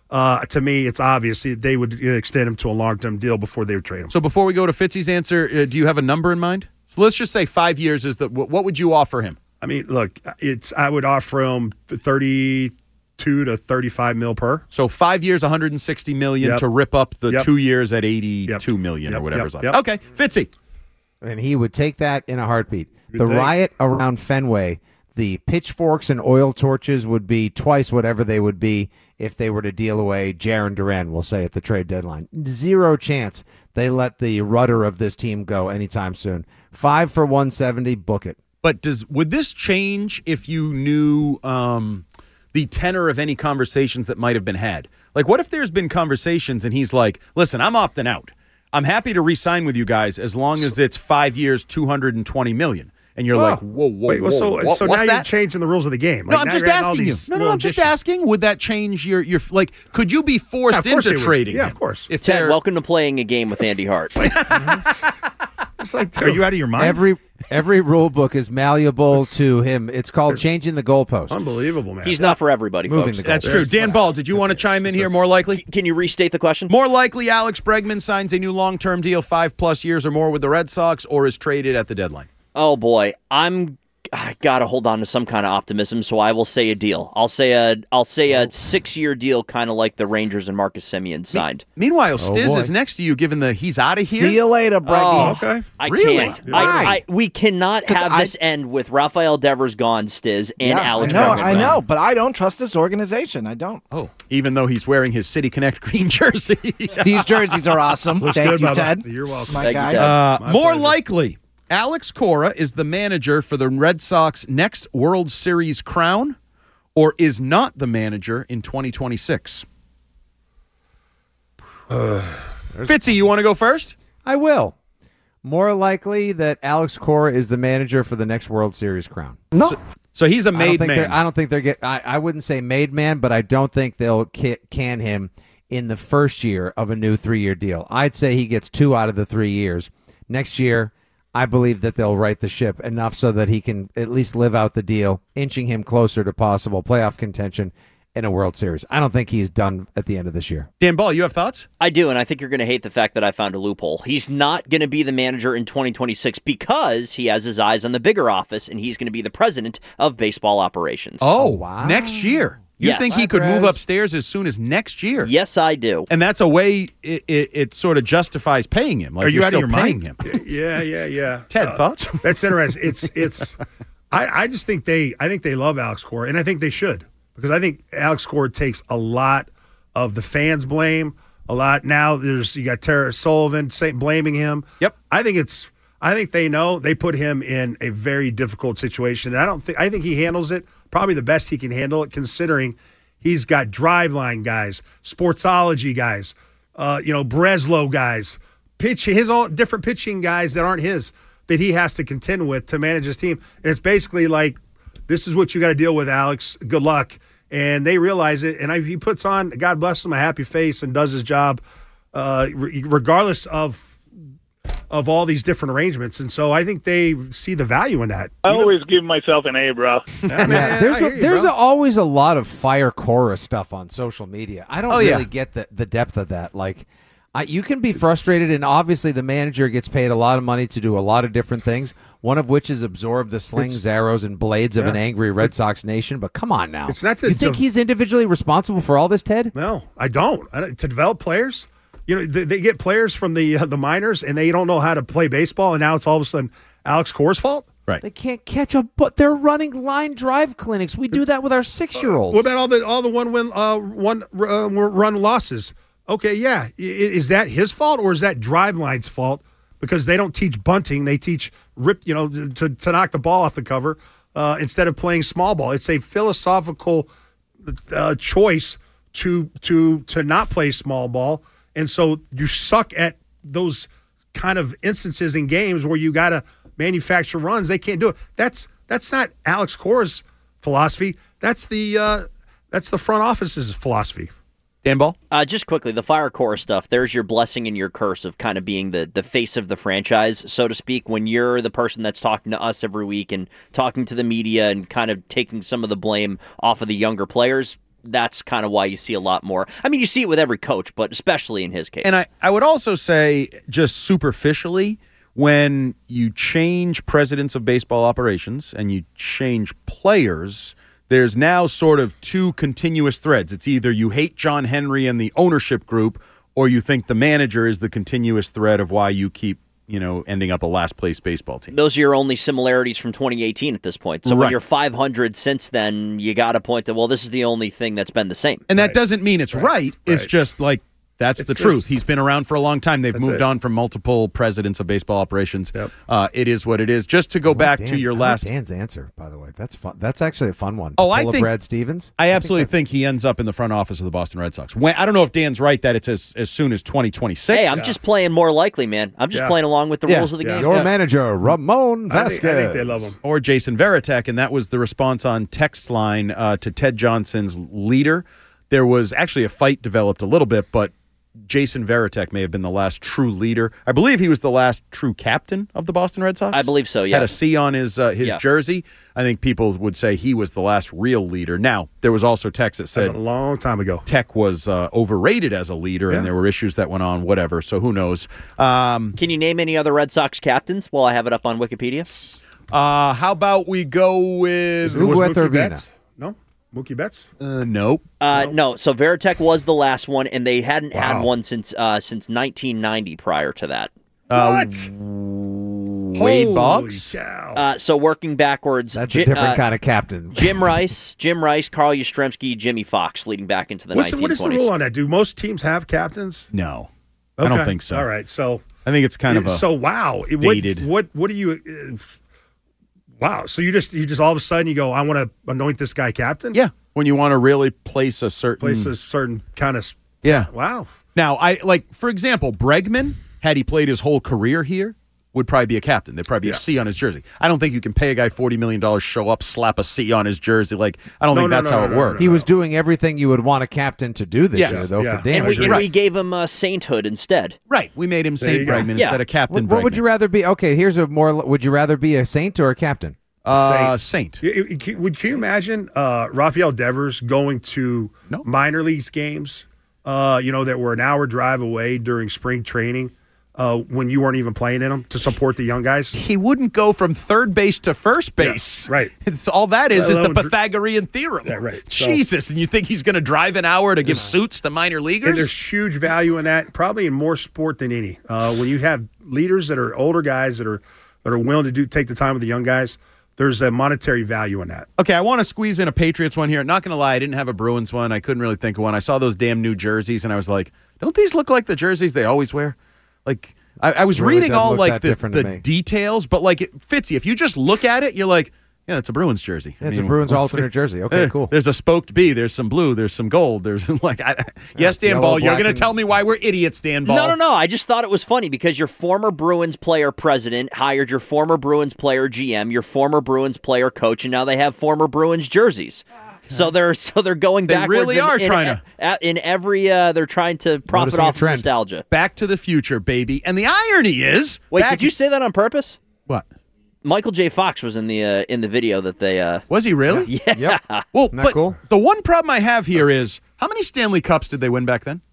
[SPEAKER 4] uh, to me, it's obvious they would extend him to a long-term deal before they would trade him.
[SPEAKER 3] So before we go to Fitzy's answer, uh, do you have a number in mind? So let's just say five years is the. What would you offer him?
[SPEAKER 4] I mean, look, it's I would offer him thirty-two to thirty-five mil per.
[SPEAKER 3] So five years, one hundred sixty million
[SPEAKER 4] Yep.
[SPEAKER 3] to rip up the
[SPEAKER 4] Yep.
[SPEAKER 3] two years at eighty-two
[SPEAKER 4] Yep.
[SPEAKER 3] million
[SPEAKER 4] Yep.
[SPEAKER 3] or whatever.
[SPEAKER 4] Yep.
[SPEAKER 3] it's like.
[SPEAKER 4] Yep.
[SPEAKER 3] Okay, Fitzy.
[SPEAKER 5] And he would take that in a heartbeat.
[SPEAKER 4] You'd
[SPEAKER 5] the
[SPEAKER 4] think.
[SPEAKER 5] riot around Fenway, the pitchforks and oil torches would be twice whatever they would be if they were to deal away Jaron Duran, we'll say, at the trade deadline. Zero chance they let the rudder of this team go anytime soon. Five for one seventy, book it.
[SPEAKER 3] But does would this change if you knew um, the tenor of any conversations that might have been had? Like, what if there's been conversations and he's like, listen, I'm opting out. I'm happy to re-sign with you guys as long as it's five years, two hundred twenty million dollars. And you're
[SPEAKER 4] Oh.
[SPEAKER 3] like, whoa, whoa,
[SPEAKER 4] Wait,
[SPEAKER 3] whoa.
[SPEAKER 4] well, so,
[SPEAKER 3] what-
[SPEAKER 4] so
[SPEAKER 3] what's
[SPEAKER 4] now
[SPEAKER 3] that?
[SPEAKER 4] you're changing the rules of the game.
[SPEAKER 3] No,
[SPEAKER 4] Like,
[SPEAKER 3] I'm
[SPEAKER 4] now
[SPEAKER 3] just
[SPEAKER 4] you're adding all
[SPEAKER 3] asking you.
[SPEAKER 4] these
[SPEAKER 3] No, no,
[SPEAKER 4] little
[SPEAKER 3] I'm just
[SPEAKER 4] additions.
[SPEAKER 3] asking. Would that change your your like? Could you be forced
[SPEAKER 4] Yeah, of course
[SPEAKER 3] into
[SPEAKER 4] they would.
[SPEAKER 3] trading?
[SPEAKER 4] Yeah,
[SPEAKER 3] him
[SPEAKER 4] of course.
[SPEAKER 3] If
[SPEAKER 6] Ted,
[SPEAKER 3] they're
[SPEAKER 6] welcome to playing a game with Andy Hart.
[SPEAKER 4] It's like,
[SPEAKER 10] Are you out of your mind?
[SPEAKER 5] Every every rule book is malleable to him. It's called changing the goalpost.
[SPEAKER 4] Unbelievable, man.
[SPEAKER 6] He's not for everybody,
[SPEAKER 5] Moving
[SPEAKER 6] folks.
[SPEAKER 5] the
[SPEAKER 3] that's true. Dan Ball, did you want to chime in here? More likely,
[SPEAKER 6] Can you restate the question?
[SPEAKER 3] more likely, Alex Bregman signs a new long-term deal, five plus years or more with the Red Sox, or is traded at the deadline.
[SPEAKER 6] Oh boy, I'm. I gotta hold on to some kind of optimism, so I will say a deal. I'll say a. I'll say a six-year deal, kind of like the Rangers and Marcus Semien signed.
[SPEAKER 3] Meanwhile, Stiz
[SPEAKER 5] boy.
[SPEAKER 3] is next to you, given the he's out of here.
[SPEAKER 7] See you later, Breggy.
[SPEAKER 6] Oh,
[SPEAKER 4] okay.
[SPEAKER 6] I
[SPEAKER 3] Really?
[SPEAKER 6] can't.
[SPEAKER 5] Why?
[SPEAKER 6] I, I, we cannot
[SPEAKER 7] 'Cause
[SPEAKER 6] have
[SPEAKER 7] I-
[SPEAKER 6] this end with Rafael Devers gone, Stiz, and
[SPEAKER 7] Yeah,
[SPEAKER 6] Alex
[SPEAKER 7] I know,
[SPEAKER 6] Bregman
[SPEAKER 7] I
[SPEAKER 6] gone.
[SPEAKER 7] know, but I don't trust this organization. I don't.
[SPEAKER 3] Oh, even though he's wearing his City Connect green jersey.
[SPEAKER 7] These jerseys are awesome.
[SPEAKER 4] Looks
[SPEAKER 7] Thank
[SPEAKER 4] good,
[SPEAKER 7] you,
[SPEAKER 4] Bubba.
[SPEAKER 7] Ted.
[SPEAKER 4] You're welcome.
[SPEAKER 7] My
[SPEAKER 6] Thank you,
[SPEAKER 7] guy.
[SPEAKER 6] Ted.
[SPEAKER 3] Uh,
[SPEAKER 4] My
[SPEAKER 3] more
[SPEAKER 4] pleasure.
[SPEAKER 3] likely, Alex Cora is the manager for the Red Sox next World Series crown, or is not the manager in twenty twenty-six? Uh, Fitzy, you want to go first?
[SPEAKER 5] I will. More likely that Alex Cora is the manager for the next World Series crown.
[SPEAKER 3] So, so he's a
[SPEAKER 5] I don't
[SPEAKER 3] made
[SPEAKER 5] think
[SPEAKER 3] man.
[SPEAKER 5] they're- I don't think they're get. I, I wouldn't say made man, but I don't think they'll ca- can him in the first year of a new three-year deal. I'd say he gets two out of the three years. Next year, I believe that they'll right the ship enough so that he can at least live out the deal, inching him closer to possible playoff contention in a World Series. I don't think he's done at the end of this year.
[SPEAKER 3] Dan Ball, you have thoughts?
[SPEAKER 6] I do, and I think you're going to hate the fact that I found a loophole. He's not going to be the manager in twenty twenty-six because he has his eyes on the bigger office, and he's going to be the president of baseball operations.
[SPEAKER 3] Oh,
[SPEAKER 5] wow.
[SPEAKER 3] next year. You
[SPEAKER 6] Yes.
[SPEAKER 3] think he could
[SPEAKER 5] Progress.
[SPEAKER 3] move upstairs as soon as next year?
[SPEAKER 6] Yes, I do.
[SPEAKER 3] And that's a way it, it, it sort of justifies paying him. Like
[SPEAKER 10] Are you
[SPEAKER 3] you're
[SPEAKER 10] out of
[SPEAKER 3] still
[SPEAKER 10] your
[SPEAKER 3] paying
[SPEAKER 10] mind?
[SPEAKER 3] him.
[SPEAKER 4] Yeah, yeah, yeah.
[SPEAKER 3] Ted,
[SPEAKER 4] Uh,
[SPEAKER 3] thoughts?
[SPEAKER 4] That's interesting. It's it's. I, I just think they I think they love Alex Cora, and I think they should, because I think Alex Cora takes a lot of the fans' blame. A lot now. There's you got Tara Sullivan say, blaming him.
[SPEAKER 3] Yep.
[SPEAKER 4] I think it's. I think they know they put him in a very difficult situation, and I don't think I think he handles it probably the best he can handle it, considering he's got driveline guys, sportsology guys, uh, you know, Breslow guys, pitch his own different pitching guys that aren't his that he has to contend with to manage his team. And it's basically like, this is what you got to deal with, Alex. Good luck. And they realize it. And I, he puts on, God bless him, a happy face and does his job, uh, re- regardless of of all these different arrangements. And so I think they see the value in that.
[SPEAKER 11] I always give myself an A, bro.
[SPEAKER 4] Yeah, man,
[SPEAKER 5] Yeah, there's
[SPEAKER 4] I
[SPEAKER 5] a,
[SPEAKER 4] hear you,
[SPEAKER 5] there's
[SPEAKER 4] bro.
[SPEAKER 5] a, always a lot of fire Cora stuff on social media. I don't
[SPEAKER 3] Oh,
[SPEAKER 5] really
[SPEAKER 3] yeah.
[SPEAKER 5] get the, the depth of that. Like, I, you can be frustrated, and obviously the manager gets paid a lot of money to do a lot of different things, one of which is absorb the slings, arrows, and blades of an
[SPEAKER 4] Yeah.
[SPEAKER 5] angry Red Sox nation. But come on now.
[SPEAKER 4] It's not to
[SPEAKER 5] you think
[SPEAKER 4] dev-
[SPEAKER 5] he's individually responsible for all this, Ted?
[SPEAKER 4] No, I don't. I don't to develop players. You know, they, they get players from the uh, the minors, and they don't know how to play baseball, and now it's all of a sudden Alex Cora's fault.
[SPEAKER 3] Right.
[SPEAKER 5] They can't catch a but they're running line drive clinics. We do that with our six year olds.
[SPEAKER 4] What about all the all the one win uh, one uh, run losses? Okay, yeah, I- is that his fault or is that Driveline's fault? Because they don't teach bunting, they teach rip. You know, to to knock the ball off the cover uh, instead of playing small ball. It's a philosophical uh, choice to to to not play small ball. And so you suck at those kind of instances in games where you got to manufacture runs. They can't do it. That's that's not Alex Cora's philosophy. That's the uh, that's the front office's philosophy.
[SPEAKER 3] Dan Ball?
[SPEAKER 6] Uh, just quickly, the Fire Core stuff, there's your blessing and your curse of kind of being the, the face of the franchise, so to speak, when you're the person that's talking to us every week and talking to the media and kind of taking some of the blame off of the younger players. that's kind of why you see a lot more. I mean, you see it with every coach, but especially in his case.
[SPEAKER 3] And I, I would also say, just superficially, when you change presidents of baseball operations and you change players, there's now sort of two continuous threads. It's either you hate John Henry and the ownership group, or you think the manager is the continuous thread of why you keep, you know, ending up a last-place baseball team.
[SPEAKER 6] Those are your only similarities from twenty eighteen at this point. So when
[SPEAKER 3] Right.
[SPEAKER 6] you're five hundred since then, you got to point to, well, this is the only thing that's been the same.
[SPEAKER 3] And that doesn't mean it's right. It's
[SPEAKER 4] Right.
[SPEAKER 3] just like, that's
[SPEAKER 4] It's-
[SPEAKER 3] the truth.
[SPEAKER 4] it's-
[SPEAKER 3] He's been around for a long time. They've
[SPEAKER 4] That's
[SPEAKER 3] moved
[SPEAKER 4] it.
[SPEAKER 3] on from multiple presidents of baseball operations.
[SPEAKER 4] Yep.
[SPEAKER 3] Uh, it is what it is. Just to go back
[SPEAKER 5] Dan's,
[SPEAKER 3] to your
[SPEAKER 5] I like
[SPEAKER 3] last...
[SPEAKER 5] Dan's answer, by the way. That's fun. That's actually a fun one.
[SPEAKER 3] Oh, I
[SPEAKER 5] Pull a
[SPEAKER 3] think-
[SPEAKER 5] Brad Stevens.
[SPEAKER 3] I absolutely think, he ends up in the front office of the Boston Red Sox. When, I don't know if Dan's right that it's as, as soon as twenty twenty-six.
[SPEAKER 6] Hey, I'm just playing more likely, man. I'm just
[SPEAKER 4] Yeah.
[SPEAKER 6] playing along with the
[SPEAKER 3] Yeah.
[SPEAKER 6] rules of the
[SPEAKER 4] Yeah.
[SPEAKER 6] game.
[SPEAKER 5] Your manager, Ramon
[SPEAKER 4] I
[SPEAKER 5] Vasquez.
[SPEAKER 4] think, I think they love him.
[SPEAKER 3] Or Jason Veritek, and that was the response on text line uh, to Ted Johnson's leader. There was actually a fight developed a little bit, but Jason Veritek may have been the last true leader. I believe he was the last true captain of the Boston Red Sox.
[SPEAKER 6] I believe so, yeah.
[SPEAKER 3] Had a C on his uh, his
[SPEAKER 6] Yeah.
[SPEAKER 3] jersey. I think people would say he was the last real leader. Now, there was also text that
[SPEAKER 4] That's
[SPEAKER 3] said
[SPEAKER 4] a long time ago.
[SPEAKER 3] Tech was uh, overrated as a leader,
[SPEAKER 4] Yeah.
[SPEAKER 3] and there were issues that went on, whatever. So who knows? Um,
[SPEAKER 6] Can you name any other Red Sox captains while I have it up on Wikipedia?
[SPEAKER 3] uh, how about we go with...
[SPEAKER 5] Who-
[SPEAKER 4] Was
[SPEAKER 5] With
[SPEAKER 4] Mookie
[SPEAKER 5] Urbina.
[SPEAKER 4] Betts? No? Mookie Betts?
[SPEAKER 3] Uh, nope.
[SPEAKER 6] Uh, no, so Veritek was the last one, and they hadn't had
[SPEAKER 4] Wow.
[SPEAKER 6] one since uh, since nineteen ninety prior to that.
[SPEAKER 4] What?
[SPEAKER 3] Wade
[SPEAKER 4] Holy
[SPEAKER 3] Boggs?
[SPEAKER 4] cow.
[SPEAKER 6] Uh, so working backwards,
[SPEAKER 5] That's
[SPEAKER 6] Ji-
[SPEAKER 5] a different
[SPEAKER 6] uh,
[SPEAKER 5] kind of captain.
[SPEAKER 6] Jim Rice, Jim Rice, Carl Yastrzemski, Jimmy Fox, leading back into the
[SPEAKER 4] What's the,
[SPEAKER 6] nineteen
[SPEAKER 4] what is
[SPEAKER 6] twenties.
[SPEAKER 4] the rule on that? Do most teams have captains?
[SPEAKER 3] No. I don't
[SPEAKER 4] Okay.
[SPEAKER 3] think so.
[SPEAKER 4] All right, so
[SPEAKER 3] I think it's kind of a...
[SPEAKER 4] so wow. It-
[SPEAKER 3] dated.
[SPEAKER 4] What what, what do you? Uh, f- wow. So you just you just all of a sudden you go, I want to anoint this guy captain.
[SPEAKER 3] Yeah, when you want to really place a certain...
[SPEAKER 4] Place a certain kind of.
[SPEAKER 3] Yeah.
[SPEAKER 4] Wow.
[SPEAKER 3] Now, I like, for example, Bregman, had he played his whole career here, would probably be a captain. There'd probably be
[SPEAKER 4] Yeah.
[SPEAKER 3] a C on his jersey. I don't think you can pay a guy forty million dollars, show up, slap a C on his jersey. Like, I don't
[SPEAKER 4] No,
[SPEAKER 3] think
[SPEAKER 4] no,
[SPEAKER 3] that's
[SPEAKER 4] no,
[SPEAKER 3] how
[SPEAKER 4] no,
[SPEAKER 3] it
[SPEAKER 4] no, no,
[SPEAKER 3] works.
[SPEAKER 5] He was doing everything you would want a captain to do this
[SPEAKER 3] Yes.
[SPEAKER 5] year, though,
[SPEAKER 4] Yeah.
[SPEAKER 5] for Dan.
[SPEAKER 6] And we, and
[SPEAKER 3] Right.
[SPEAKER 6] we gave him uh, sainthood instead.
[SPEAKER 3] Right. We made him Saint
[SPEAKER 4] you go.
[SPEAKER 3] Bregman
[SPEAKER 6] Yeah.
[SPEAKER 3] instead of Captain
[SPEAKER 5] What, what would
[SPEAKER 3] Bregman.
[SPEAKER 5] you rather be? Okay, here's a more. Would you rather be a saint or a captain?
[SPEAKER 3] Uh, Saint.
[SPEAKER 4] You- you- you- Would can you imagine uh, Rafael Devers going to
[SPEAKER 3] No.
[SPEAKER 4] minor leagues games? Uh, you know that were an hour drive away during spring training uh, when you weren't even playing in them to support the young guys.
[SPEAKER 3] He wouldn't go from third base to first base.
[SPEAKER 4] Yeah, right.
[SPEAKER 3] It's all that is is the
[SPEAKER 4] Let alone dr-
[SPEAKER 3] Pythagorean theorem.
[SPEAKER 4] Yeah, right. So-
[SPEAKER 3] Jesus, and you think he's going to drive an hour to give suits to minor
[SPEAKER 4] And
[SPEAKER 3] leaguers?
[SPEAKER 4] there's huge value in that, probably in more sport than any. Uh, when you have leaders that are older guys that are that are willing to do take the time with the young guys, there's a monetary value in that.
[SPEAKER 3] Okay, I want to squeeze in a Patriots one here. Not going to lie, I didn't have a Bruins one. I couldn't really think of one. I saw those damn new jerseys, and I was like, don't these look like the jerseys they always wear? Like, I, I was
[SPEAKER 5] Really
[SPEAKER 3] reading
[SPEAKER 5] doesn't
[SPEAKER 3] all
[SPEAKER 5] look
[SPEAKER 3] like
[SPEAKER 5] that
[SPEAKER 3] the,
[SPEAKER 5] different to
[SPEAKER 3] the
[SPEAKER 5] me.
[SPEAKER 3] details, but like, it, Fitzy, if you just look at it, you're like, yeah, it's a Bruins jersey.
[SPEAKER 5] Yeah, it's a Bruins
[SPEAKER 3] what's-
[SPEAKER 5] alternate jersey. Okay,
[SPEAKER 3] eh,
[SPEAKER 5] cool.
[SPEAKER 3] There's a spoked B. There's some blue. There's some gold. There's like, I, yes, Dan
[SPEAKER 5] yellow,
[SPEAKER 3] Ball, you're
[SPEAKER 5] black,
[SPEAKER 3] going to
[SPEAKER 5] and-
[SPEAKER 3] tell me why we're idiots, Dan Ball.
[SPEAKER 6] No, no, no. I just thought it was funny because your former Bruins player president hired your former Bruins player G M, your former Bruins player coach, and now they have former Bruins jerseys. So they're so they're going
[SPEAKER 3] They
[SPEAKER 6] backwards.
[SPEAKER 3] really
[SPEAKER 6] in,
[SPEAKER 3] are
[SPEAKER 6] in,
[SPEAKER 3] trying to.
[SPEAKER 6] in, in every. Uh, they're trying to profit
[SPEAKER 5] Noticing a
[SPEAKER 6] off of
[SPEAKER 5] trend.
[SPEAKER 6] nostalgia.
[SPEAKER 3] Back to the future, baby. And the irony is,
[SPEAKER 6] Wait,
[SPEAKER 3] back-
[SPEAKER 6] did you say that on purpose?
[SPEAKER 3] what?
[SPEAKER 6] Michael J. Fox was in the uh, in the video that they. Uh,
[SPEAKER 3] Was he really?
[SPEAKER 6] yeah.
[SPEAKER 5] Yep.
[SPEAKER 3] Well,
[SPEAKER 5] Isn't that
[SPEAKER 3] but
[SPEAKER 5] cool?
[SPEAKER 3] the one problem I have here is how many Stanley Cups did they win back then?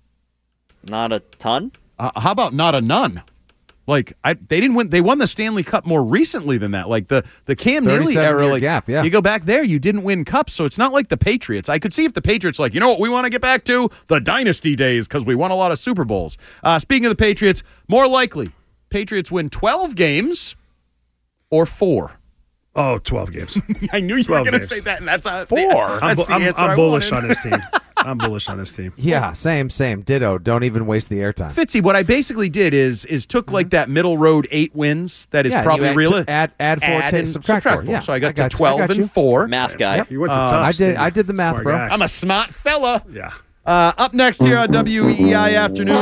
[SPEAKER 6] Not a ton.
[SPEAKER 3] Uh, how about not a none? Like I, they didn't win. They won the Stanley Cup more recently than that. Like the the Cam Neely
[SPEAKER 5] thirty-seven
[SPEAKER 3] era.
[SPEAKER 5] year
[SPEAKER 3] Like
[SPEAKER 5] gap, yeah.
[SPEAKER 3] you go back there, you didn't win cups, so it's not like the Patriots. I could see if the Patriots like, you know what, we want to get back to the dynasty days because we won a lot of Super Bowls. Uh, speaking of the Patriots, more likely Patriots win twelve games or four.
[SPEAKER 4] Oh, twelve games.
[SPEAKER 3] I knew you were
[SPEAKER 4] twelve
[SPEAKER 3] going to
[SPEAKER 4] games.
[SPEAKER 3] say that, and that's a,
[SPEAKER 5] Four?
[SPEAKER 4] I'm,
[SPEAKER 3] That's
[SPEAKER 4] bu-
[SPEAKER 3] the
[SPEAKER 4] I'm,
[SPEAKER 3] answer
[SPEAKER 4] I'm
[SPEAKER 3] I
[SPEAKER 4] bullish
[SPEAKER 3] wanted.
[SPEAKER 4] on this team. I'm bullish on this team.
[SPEAKER 5] Yeah, same, same. Ditto. Don't even waste the airtime.
[SPEAKER 3] Fitzy, what I basically did is is took like that middle road eight wins that is
[SPEAKER 5] Yeah,
[SPEAKER 3] probably
[SPEAKER 5] you add,
[SPEAKER 3] real.
[SPEAKER 5] add, add four,
[SPEAKER 3] Add
[SPEAKER 5] take,
[SPEAKER 3] and
[SPEAKER 5] subtract, four. Yeah,
[SPEAKER 3] So I got,
[SPEAKER 5] got
[SPEAKER 3] to
[SPEAKER 5] you, I
[SPEAKER 3] twelve
[SPEAKER 5] got you.
[SPEAKER 3] and four.
[SPEAKER 6] Math guy.
[SPEAKER 4] You went to
[SPEAKER 3] Um,
[SPEAKER 4] tough.
[SPEAKER 5] I did.
[SPEAKER 4] didn't
[SPEAKER 5] I
[SPEAKER 4] you?
[SPEAKER 5] did the math,
[SPEAKER 4] Smart
[SPEAKER 5] bro.
[SPEAKER 4] guy.
[SPEAKER 3] I'm a smart fella.
[SPEAKER 4] Yeah.
[SPEAKER 3] Uh, up next here on W E I Afternoons,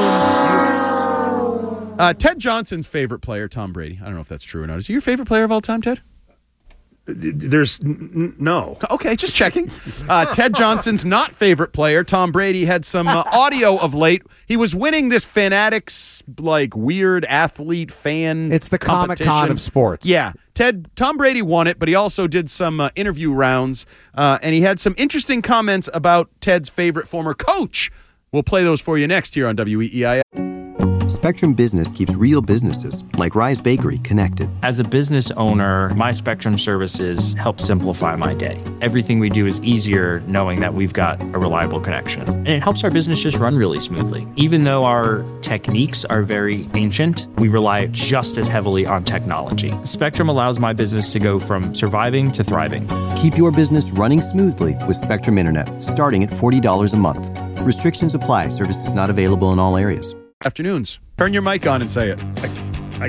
[SPEAKER 3] uh, Ted Johnson's favorite player, Tom Brady. I don't know if that's true or not. Is he your favorite player of all time, Ted?
[SPEAKER 4] There's n- no.
[SPEAKER 3] Okay, just checking. Uh, Ted Johnson's not favorite player, Tom Brady, had some uh, audio of late. He was winning this Fanatics, like, weird athlete fan
[SPEAKER 5] It's the
[SPEAKER 3] competition.
[SPEAKER 5] Comic-Con of sports.
[SPEAKER 3] Yeah. Ted, Tom Brady won it, but he also did some uh, interview rounds, uh, and he had some interesting comments about Ted's favorite former coach. We'll play those for you next here on W E E I.
[SPEAKER 1] Spectrum Business keeps real businesses, like Rise Bakery, connected.
[SPEAKER 2] As a business owner, my Spectrum services help simplify my day. Everything we do is easier knowing that we've got a reliable connection. And it helps our business just run really smoothly. Even though our techniques are very ancient, we rely just as heavily on technology. Spectrum allows my business to go from surviving to thriving.
[SPEAKER 1] Keep your business running smoothly with Spectrum Internet, starting at forty dollars a month. Restrictions apply. Services not available in all areas.
[SPEAKER 3] Afternoons. Turn your mic on and say it.
[SPEAKER 4] I,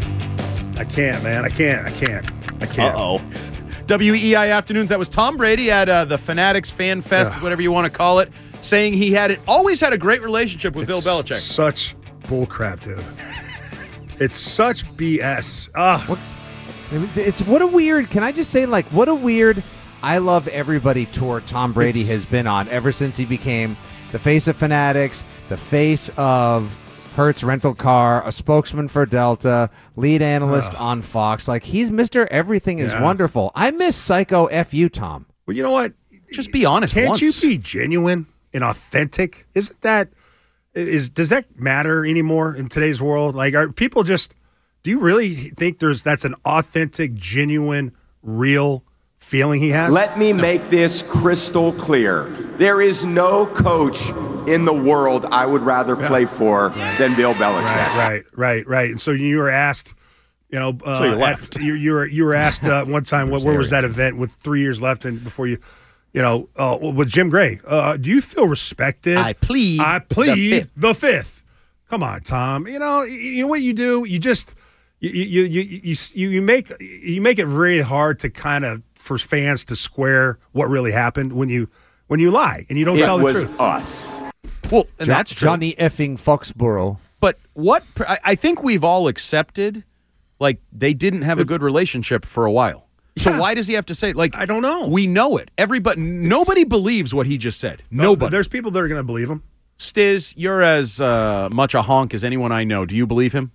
[SPEAKER 4] I, I can't, man. I can't. I can't. I can't.
[SPEAKER 6] Uh-oh.
[SPEAKER 3] W E I Afternoons. That was Tom Brady at uh, the Fanatics Fan Fest,
[SPEAKER 4] Ugh.
[SPEAKER 3] whatever you want to call it, saying he had it, always had a great relationship with
[SPEAKER 4] It's
[SPEAKER 3] Bill Belichick.
[SPEAKER 4] Such bullcrap, dude. It's such B S. Ah,
[SPEAKER 5] It's what a weird. Can I just say, like, what a weird I Love Everybody tour Tom Brady
[SPEAKER 4] It's-
[SPEAKER 5] has been on ever since he became the face of Fanatics, the face of Hertz Rental Car, a spokesman for Delta, lead analyst
[SPEAKER 4] Ugh.
[SPEAKER 5] on Fox. Like, he's Mister Everything is
[SPEAKER 4] Yeah.
[SPEAKER 5] Wonderful. I miss Psycho F you, Tom.
[SPEAKER 4] well, you know what?
[SPEAKER 3] Just be honest
[SPEAKER 4] Can't
[SPEAKER 3] once.
[SPEAKER 4] you be genuine and authentic? Isn't that is does that matter anymore in today's world? Like, are people just? Do you really think there's that's an authentic, genuine, real feeling he has?
[SPEAKER 10] Let me make this crystal clear. There is no coach in the world I would rather play for than Bill Belichick.
[SPEAKER 4] Right, right, right, right. And so you were asked, you know, uh,
[SPEAKER 3] So you
[SPEAKER 4] at-
[SPEAKER 3] left.
[SPEAKER 4] you, you were you were asked uh, one time, what, where was that event with three years left and before you, you know, uh, with Jim Gray? Uh, do you feel respected?
[SPEAKER 3] I plead
[SPEAKER 4] I
[SPEAKER 3] the
[SPEAKER 4] plead
[SPEAKER 3] fifth.
[SPEAKER 4] the fifth. Come on, Tom. You know, you, you know what you do. You just you you you you you, you make you make it very hard to kind of for fans to square what really happened when you when you lie and you don't
[SPEAKER 10] It
[SPEAKER 4] tell the
[SPEAKER 10] was
[SPEAKER 4] truth.
[SPEAKER 10] us.
[SPEAKER 3] Well, and
[SPEAKER 5] Jo-
[SPEAKER 3] that's true.
[SPEAKER 5] Johnny effing Foxborough.
[SPEAKER 3] But what I, I think we've all accepted, like, they didn't have a good relationship for a while. So
[SPEAKER 4] Yeah.
[SPEAKER 3] why does he have to say it? Like,
[SPEAKER 4] I don't know.
[SPEAKER 3] We know it. Everybody, nobody believes what he just said. Nobody.
[SPEAKER 4] There's people that are going to believe him.
[SPEAKER 3] Stiz, you're as uh, much a honk as anyone I know. Do you believe him?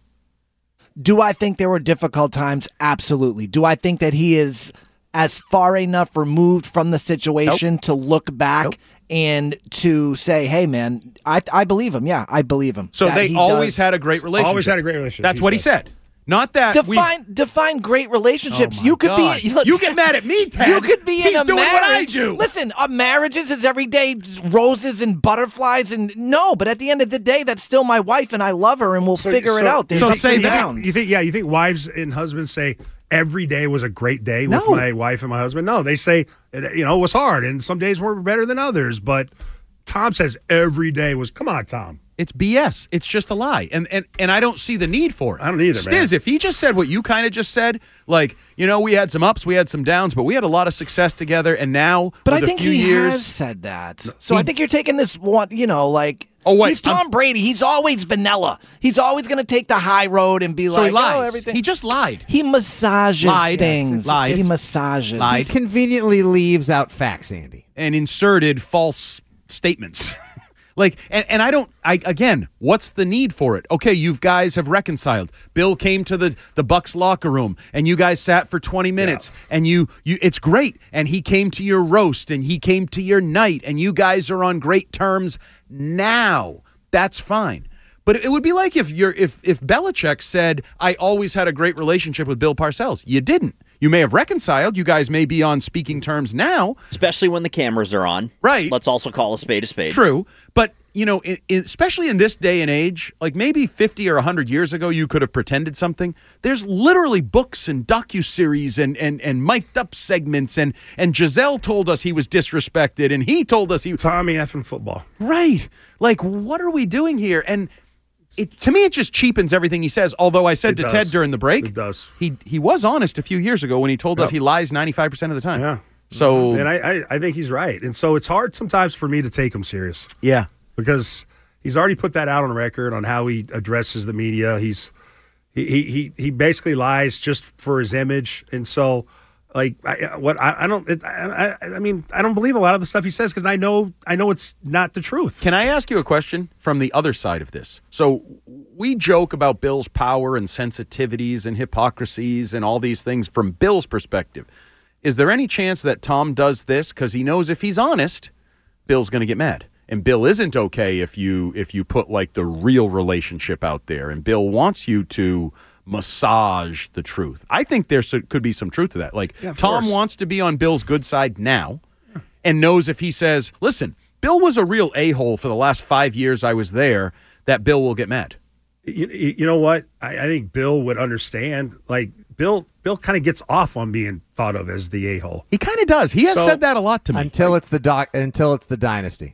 [SPEAKER 7] Do I think there were difficult times? Absolutely. Do I think that he is as far enough removed from the situation to look back
[SPEAKER 3] Nope.
[SPEAKER 7] and to say, hey, man, I I believe him. Yeah, I believe him.
[SPEAKER 3] So
[SPEAKER 7] That
[SPEAKER 3] they
[SPEAKER 7] he
[SPEAKER 3] always
[SPEAKER 7] does-
[SPEAKER 3] had a great relationship.
[SPEAKER 4] Always had a great relationship,
[SPEAKER 3] That's
[SPEAKER 4] he
[SPEAKER 3] what he
[SPEAKER 4] said.
[SPEAKER 3] said. Not that we've-
[SPEAKER 7] Define define great relationships.
[SPEAKER 3] Oh, my
[SPEAKER 7] you could
[SPEAKER 3] God.
[SPEAKER 7] be.
[SPEAKER 3] You get mad at me, Ted.
[SPEAKER 7] You could be
[SPEAKER 3] He's
[SPEAKER 7] in a
[SPEAKER 3] doing
[SPEAKER 7] marriage.
[SPEAKER 3] what I do.
[SPEAKER 7] Listen, uh, marriages is every day just roses and butterflies and no, but at the end of the day, that's still my wife and I love her and we'll figure it out. There's
[SPEAKER 3] so
[SPEAKER 7] ups
[SPEAKER 3] say
[SPEAKER 7] and
[SPEAKER 3] that-
[SPEAKER 7] downs.
[SPEAKER 4] You think, yeah, you think wives and husbands say every day was a great day with
[SPEAKER 3] No.
[SPEAKER 4] my wife and my husband? No, they say, you know, it was hard and some days were better than others. But Tom says every day was, come on, Tom.
[SPEAKER 3] It's B S. It's just a lie. And and and I don't see the need for it.
[SPEAKER 4] I don't either,
[SPEAKER 3] Stiz,
[SPEAKER 4] man.
[SPEAKER 3] if he just said what you kind of just said, like, you know, we had some ups, we had some downs, but we had a lot of success together, and now
[SPEAKER 7] But
[SPEAKER 3] with
[SPEAKER 7] I
[SPEAKER 3] a
[SPEAKER 7] think
[SPEAKER 3] few
[SPEAKER 7] he
[SPEAKER 3] years,
[SPEAKER 7] has said that. So I think you're taking this one, you know, like,
[SPEAKER 3] Oh, wait,
[SPEAKER 7] he's Tom
[SPEAKER 3] I'm-
[SPEAKER 7] Brady. He's always vanilla. He's always going to take the high road and be
[SPEAKER 3] so
[SPEAKER 7] like,
[SPEAKER 3] he lies.
[SPEAKER 7] oh, everything.
[SPEAKER 3] He just lied.
[SPEAKER 7] He massages
[SPEAKER 3] Lied.
[SPEAKER 7] things.
[SPEAKER 3] Lied.
[SPEAKER 7] He massages.
[SPEAKER 3] Lied.
[SPEAKER 5] He conveniently leaves out facts, Andy.
[SPEAKER 3] And inserted false statements. Like, and, and I don't, I again, what's the need for it? Okay, you guys have reconciled. Bill came to the, the Bucks locker room, and you guys sat for twenty minutes, and you, you, it's great. And he came to your roast, and he came to your night, and you guys are on great terms now. That's fine. But it would be like if you're, if, if Belichick said, I always had a great relationship with Bill Parcells. You didn't. You may have reconciled. You guys may be on speaking terms now.
[SPEAKER 6] Especially when the cameras are on.
[SPEAKER 3] Right.
[SPEAKER 6] Let's also call a spade a spade.
[SPEAKER 3] True, but you know, in, in, especially in this day and age, like maybe fifty or one hundred years ago, you could have pretended something. There's literally books and docuseries and and and mic'd up segments, and and Giselle told us he was disrespected, and he told us he was
[SPEAKER 4] Tommy effing football.
[SPEAKER 3] right. Like, what are we doing here? And it, to me, it just cheapens everything he says. Although I said
[SPEAKER 4] It
[SPEAKER 3] to
[SPEAKER 4] does.
[SPEAKER 3] Ted during the break,
[SPEAKER 4] It does.
[SPEAKER 3] He he was honest a few years ago when he told us
[SPEAKER 4] Yep.
[SPEAKER 3] he lies ninety-five percent of the time.
[SPEAKER 4] Yeah.
[SPEAKER 3] So
[SPEAKER 4] And I, I, I think he's right. And so it's hard sometimes for me to take him serious
[SPEAKER 3] yeah.
[SPEAKER 4] because he's already put that out on record on how he addresses the media. He's he he he, he basically lies just for his image. And so Like I, what I, I don't it, I, I mean I don't believe a lot of the stuff he says because I know I know it's not the truth.
[SPEAKER 3] Can I ask you a question from the other side of this? So we joke about Bill's power and sensitivities and hypocrisies and all these things from Bill's perspective. Is there any chance that Tom does this because he knows if he's honest, Bill's going to get mad? And Bill isn't okay if you if you put like the real relationship out there, and Bill wants you to massage the truth. I think there could be some truth to that. Like
[SPEAKER 4] yeah,
[SPEAKER 3] Tom
[SPEAKER 4] course.
[SPEAKER 3] wants to be on Bill's good side now and knows if he says, listen, Bill was a real a-hole for the last five years I was there, that Bill will get mad.
[SPEAKER 4] You, you know what? I, I think Bill would understand. Like Bill, Bill kind of gets off on being thought of as the a-hole.
[SPEAKER 3] He kind of does. He has
[SPEAKER 4] So-
[SPEAKER 3] said that a lot to me.
[SPEAKER 5] Until it's the doc, until it's the dynasty.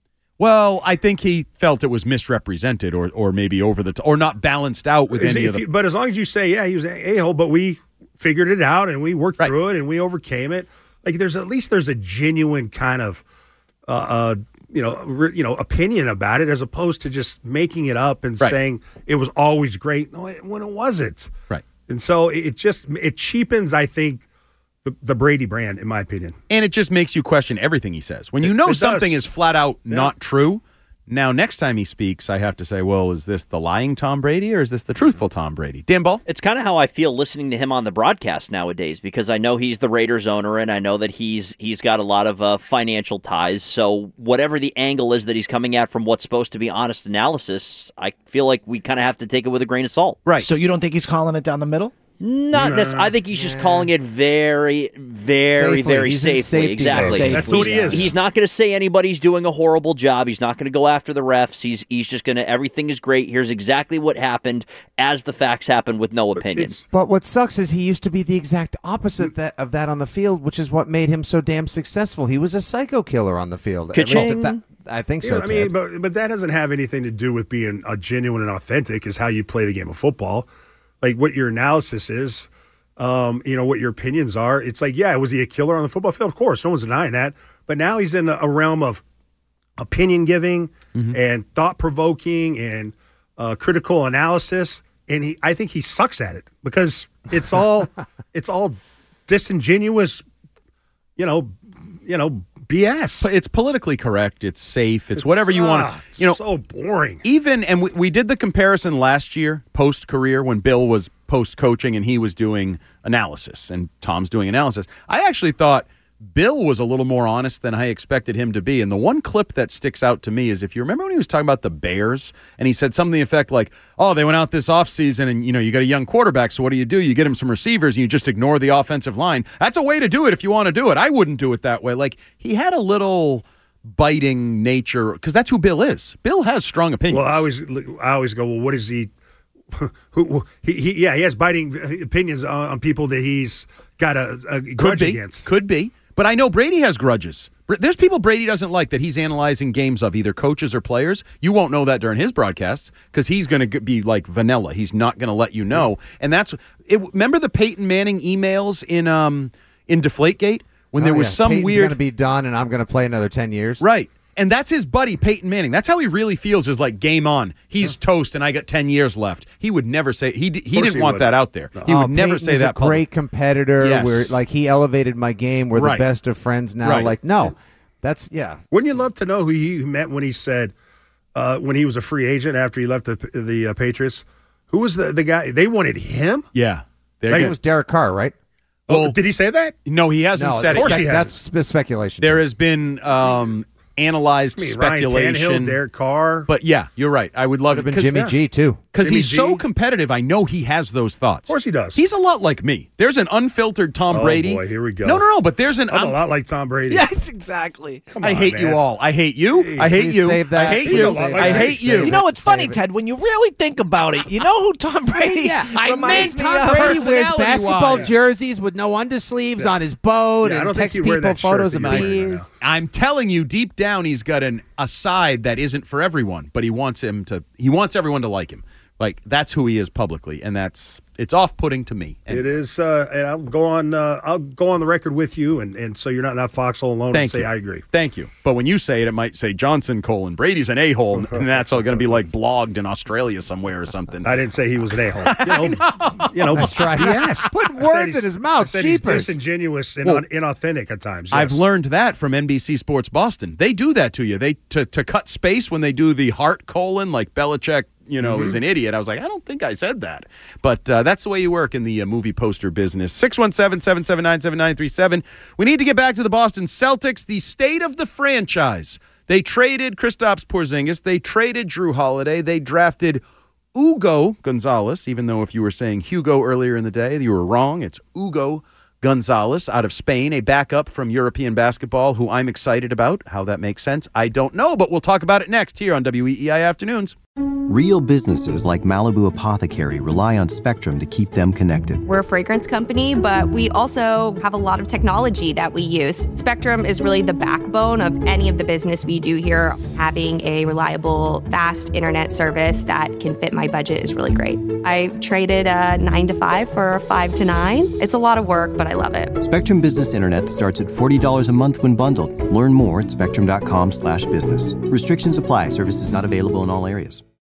[SPEAKER 3] Well, I think he felt it was misrepresented or or maybe over the t- or not balanced out with
[SPEAKER 4] Is-
[SPEAKER 3] any
[SPEAKER 4] if
[SPEAKER 3] of the.
[SPEAKER 4] you- but as long as you say, yeah, he was an a-hole, but we figured it out and we worked
[SPEAKER 3] Right.
[SPEAKER 4] through it and we overcame it. Like there's at least there's a genuine kind of, uh, uh you know, re, you know, opinion about it as opposed to just making it up and
[SPEAKER 3] Right.
[SPEAKER 4] saying it was always great no, it, when it wasn't.
[SPEAKER 3] Right.
[SPEAKER 4] And so it just it cheapens, I think, the, the Brady brand, in my opinion.
[SPEAKER 3] And it just makes you question everything he says. When you
[SPEAKER 4] It-
[SPEAKER 3] know
[SPEAKER 4] it does.
[SPEAKER 3] something is flat out
[SPEAKER 4] Yeah.
[SPEAKER 3] not true, now next time he speaks, I have to say, well, is this the lying Tom Brady or is this the truthful Tom Brady? Dan Ball?
[SPEAKER 6] It's kind of how I feel listening to him on the broadcast nowadays because I know he's the Raiders owner and I know that he's he's got a lot of uh, financial ties. So whatever the angle is that he's coming at from what's supposed to be honest analysis, I feel like we kind of have to take it with a grain of salt.
[SPEAKER 3] Right.
[SPEAKER 7] So you don't think he's calling it down the middle?
[SPEAKER 6] Not necessarily. I think he's just calling it very, very,
[SPEAKER 5] Safely.
[SPEAKER 6] very
[SPEAKER 5] He's in
[SPEAKER 6] safely.
[SPEAKER 5] safety
[SPEAKER 6] Exactly.
[SPEAKER 7] mode.
[SPEAKER 4] That's what he
[SPEAKER 6] He's-
[SPEAKER 4] is.
[SPEAKER 6] He's not going to say anybody's doing a horrible job. He's not going to go after the refs. He's he's just going to everything is great. Here's exactly what happened as the facts happen with no opinion.
[SPEAKER 4] It's
[SPEAKER 5] But what sucks is he used to be the exact opposite that, of that on the field, which is what made him so damn successful. He was a psycho killer on the field. At least if
[SPEAKER 6] Ka-ching.
[SPEAKER 5] that, I think so.
[SPEAKER 4] Yeah, I mean,
[SPEAKER 5] Ted.
[SPEAKER 4] but but that doesn't have anything to do with being a genuine and authentic. Is how you play the game of football. Like what your analysis is, um, you know, what your opinions are. It's like, yeah, was he a killer on the football field? Of course, no one's denying that. But now he's in a, a realm of opinion giving and thought provoking and uh, critical analysis, and he, I think he sucks at it because it's all it's all disingenuous, you know, you know, B S.
[SPEAKER 3] It's politically correct. It's safe. It's, whatever you want.
[SPEAKER 4] ah, it's
[SPEAKER 3] You know,
[SPEAKER 4] so boring.
[SPEAKER 3] even and we, we did the comparison last year post career when Bill was post coaching and he was doing analysis and Tom's doing analysis. I actually thought Bill was a little more honest than I expected him to be. And the one clip that sticks out to me is if you remember when he was talking about the Bears and he said something to the effect like, oh, they went out this offseason and, you know, you got a young quarterback. So what do you do? You get him some receivers and you just ignore the offensive line. That's a way to do it if you want to do it. I wouldn't do it that way. Like he had a little biting nature because that's who Bill is. Bill has strong opinions.
[SPEAKER 4] Well, I always, I always go, well, what is he? Who he, he? Yeah, he has biting opinions on, on people that he's got a, a
[SPEAKER 3] Could
[SPEAKER 4] grudge
[SPEAKER 3] be.
[SPEAKER 4] against.
[SPEAKER 3] Could be. But I know Brady has grudges. Br- There's people Brady doesn't like that he's analyzing games of, either coaches or players. You won't know that during his broadcasts because he's going to be like vanilla. He's not going to let you know. And that's it. Remember the Peyton Manning emails in um in Deflategate when there
[SPEAKER 5] Oh,
[SPEAKER 3] was
[SPEAKER 5] yeah.
[SPEAKER 3] some
[SPEAKER 5] Peyton's
[SPEAKER 3] weird
[SPEAKER 5] going to be done, and I'm going to play another ten years.
[SPEAKER 3] right. And that's his buddy Peyton Manning. That's how he really feels. Is like game on. He's toast, and I got ten years left. He would never say he d- he
[SPEAKER 4] course
[SPEAKER 3] didn't
[SPEAKER 4] he
[SPEAKER 3] want
[SPEAKER 4] would.
[SPEAKER 3] that out there. He
[SPEAKER 5] Oh,
[SPEAKER 3] would never
[SPEAKER 5] Peyton
[SPEAKER 3] say
[SPEAKER 5] is
[SPEAKER 3] that.
[SPEAKER 5] a
[SPEAKER 3] publicly.
[SPEAKER 5] great competitor.
[SPEAKER 3] Yes.
[SPEAKER 5] Where like he elevated my game. We're
[SPEAKER 3] Right.
[SPEAKER 5] the best of friends now.
[SPEAKER 3] Right.
[SPEAKER 5] Like no, that's yeah.
[SPEAKER 4] Wouldn't you love to know who he met when he said uh, when he was a free agent after he left the the uh, Patriots? Who was the the guy? They wanted him.
[SPEAKER 3] Yeah. They're
[SPEAKER 4] Like,
[SPEAKER 5] It
[SPEAKER 3] gonna-
[SPEAKER 5] was Derek Carr, right?
[SPEAKER 4] Oh,
[SPEAKER 3] Well-
[SPEAKER 4] did he say that?
[SPEAKER 3] no, he hasn't
[SPEAKER 5] No,
[SPEAKER 3] said
[SPEAKER 5] that's
[SPEAKER 3] it.
[SPEAKER 4] course he
[SPEAKER 5] spec-
[SPEAKER 4] hasn't.
[SPEAKER 5] that's spe- speculation.
[SPEAKER 3] There has been um, analyzed
[SPEAKER 4] I mean, Ryan
[SPEAKER 3] speculation.
[SPEAKER 4] Tannehill, Derek Carr.
[SPEAKER 3] But yeah, you're right. I would love
[SPEAKER 5] Could
[SPEAKER 3] it
[SPEAKER 5] have been Jimmy
[SPEAKER 3] because
[SPEAKER 5] G too.
[SPEAKER 3] because
[SPEAKER 4] Jimmy
[SPEAKER 3] he's so
[SPEAKER 4] G.
[SPEAKER 3] competitive. I know he has those thoughts.
[SPEAKER 4] Of course he does.
[SPEAKER 3] He's a lot like me. There's an unfiltered Tom
[SPEAKER 4] Oh,
[SPEAKER 3] Brady.
[SPEAKER 4] boy, here we go.
[SPEAKER 3] No, no, no. But there's an.
[SPEAKER 4] I'm a
[SPEAKER 3] I'm-
[SPEAKER 4] lot like Tom Brady.
[SPEAKER 7] Yes, exactly.
[SPEAKER 4] Come
[SPEAKER 3] I
[SPEAKER 4] on,
[SPEAKER 3] hate
[SPEAKER 4] man.
[SPEAKER 3] you all. I hate you. I hate
[SPEAKER 5] Please
[SPEAKER 3] you.
[SPEAKER 5] save that.
[SPEAKER 3] I hate
[SPEAKER 5] Please
[SPEAKER 3] you.
[SPEAKER 4] save
[SPEAKER 3] I
[SPEAKER 4] that.
[SPEAKER 3] hate
[SPEAKER 5] Save
[SPEAKER 3] you.
[SPEAKER 7] You know what's funny,
[SPEAKER 5] Save it.
[SPEAKER 7] Ted? When you really think about it, you know who Tom Brady
[SPEAKER 5] Yeah, I
[SPEAKER 7] reminds
[SPEAKER 5] meant
[SPEAKER 7] me
[SPEAKER 5] Tom
[SPEAKER 7] of?
[SPEAKER 5] Brady wears
[SPEAKER 3] personality-wise.
[SPEAKER 5] basketball jerseys with no undersleeves on his boat
[SPEAKER 4] Yeah, I
[SPEAKER 5] and
[SPEAKER 4] don't think
[SPEAKER 5] text
[SPEAKER 4] he'd wear
[SPEAKER 5] people
[SPEAKER 4] that shirt
[SPEAKER 5] photos
[SPEAKER 4] that
[SPEAKER 5] of
[SPEAKER 4] you're wearing right
[SPEAKER 5] bees.
[SPEAKER 3] I'm telling you, deep down, he's got an a side that isn't for everyone, but he wants him to. He wants everyone to like him. Like, that's who he is publicly, and that's it's off-putting to me. And
[SPEAKER 4] it is, uh, and I'll go on. Uh, I'll go on the record with you, and, and so you're not in that foxhole alone.
[SPEAKER 3] Thank
[SPEAKER 4] and say
[SPEAKER 3] you.
[SPEAKER 4] I agree.
[SPEAKER 3] Thank you. But when you say it, it might say Johnson colon Brady's an a-hole, and that's all going to be like blogged in Australia somewhere or something.
[SPEAKER 4] I didn't say he was an a-hole. You know,
[SPEAKER 3] know.
[SPEAKER 4] you know
[SPEAKER 5] Let's try. Yes, put words in his mouth.
[SPEAKER 4] I said he's
[SPEAKER 5] Jeepers.
[SPEAKER 4] disingenuous and
[SPEAKER 3] Well,
[SPEAKER 4] un- inauthentic at times.
[SPEAKER 3] I've
[SPEAKER 4] yes.
[SPEAKER 3] learned that from N B C Sports Boston. They do that to you. They to to cut space when they do the heart colon, like Belichick, you know,
[SPEAKER 4] Mm-hmm.
[SPEAKER 3] is an idiot. I was like, I don't think I said that. But uh, that's the way you work in the uh, movie poster business. six one seven, seven seven nine, seven nine three seven. We need to get back to the Boston Celtics, the state of the franchise. They traded Kristaps Porzingis. They traded Drew Holiday. They drafted Hugo Gonzalez, even though if you were saying Hugo earlier in the day, you were wrong. It's Hugo Gonzalez out of Spain, a backup from European basketball who I'm excited about. How that makes sense, I don't know, but we'll talk about it next here on W E E I Afternoons.
[SPEAKER 1] Real businesses like Malibu Apothecary rely on Spectrum to keep them connected.
[SPEAKER 9] We're a fragrance company, but we also have a lot of technology that we use. Spectrum is really the backbone of any of the business we do here. Having a reliable, fast internet service that can fit my budget is really great. I traded a nine to five for a five to nine. It's a lot of work, but I love it.
[SPEAKER 1] Spectrum Business Internet starts at forty dollars a month when bundled. Learn more at spectrum dot com slash business. Restrictions apply. Services not available in all areas.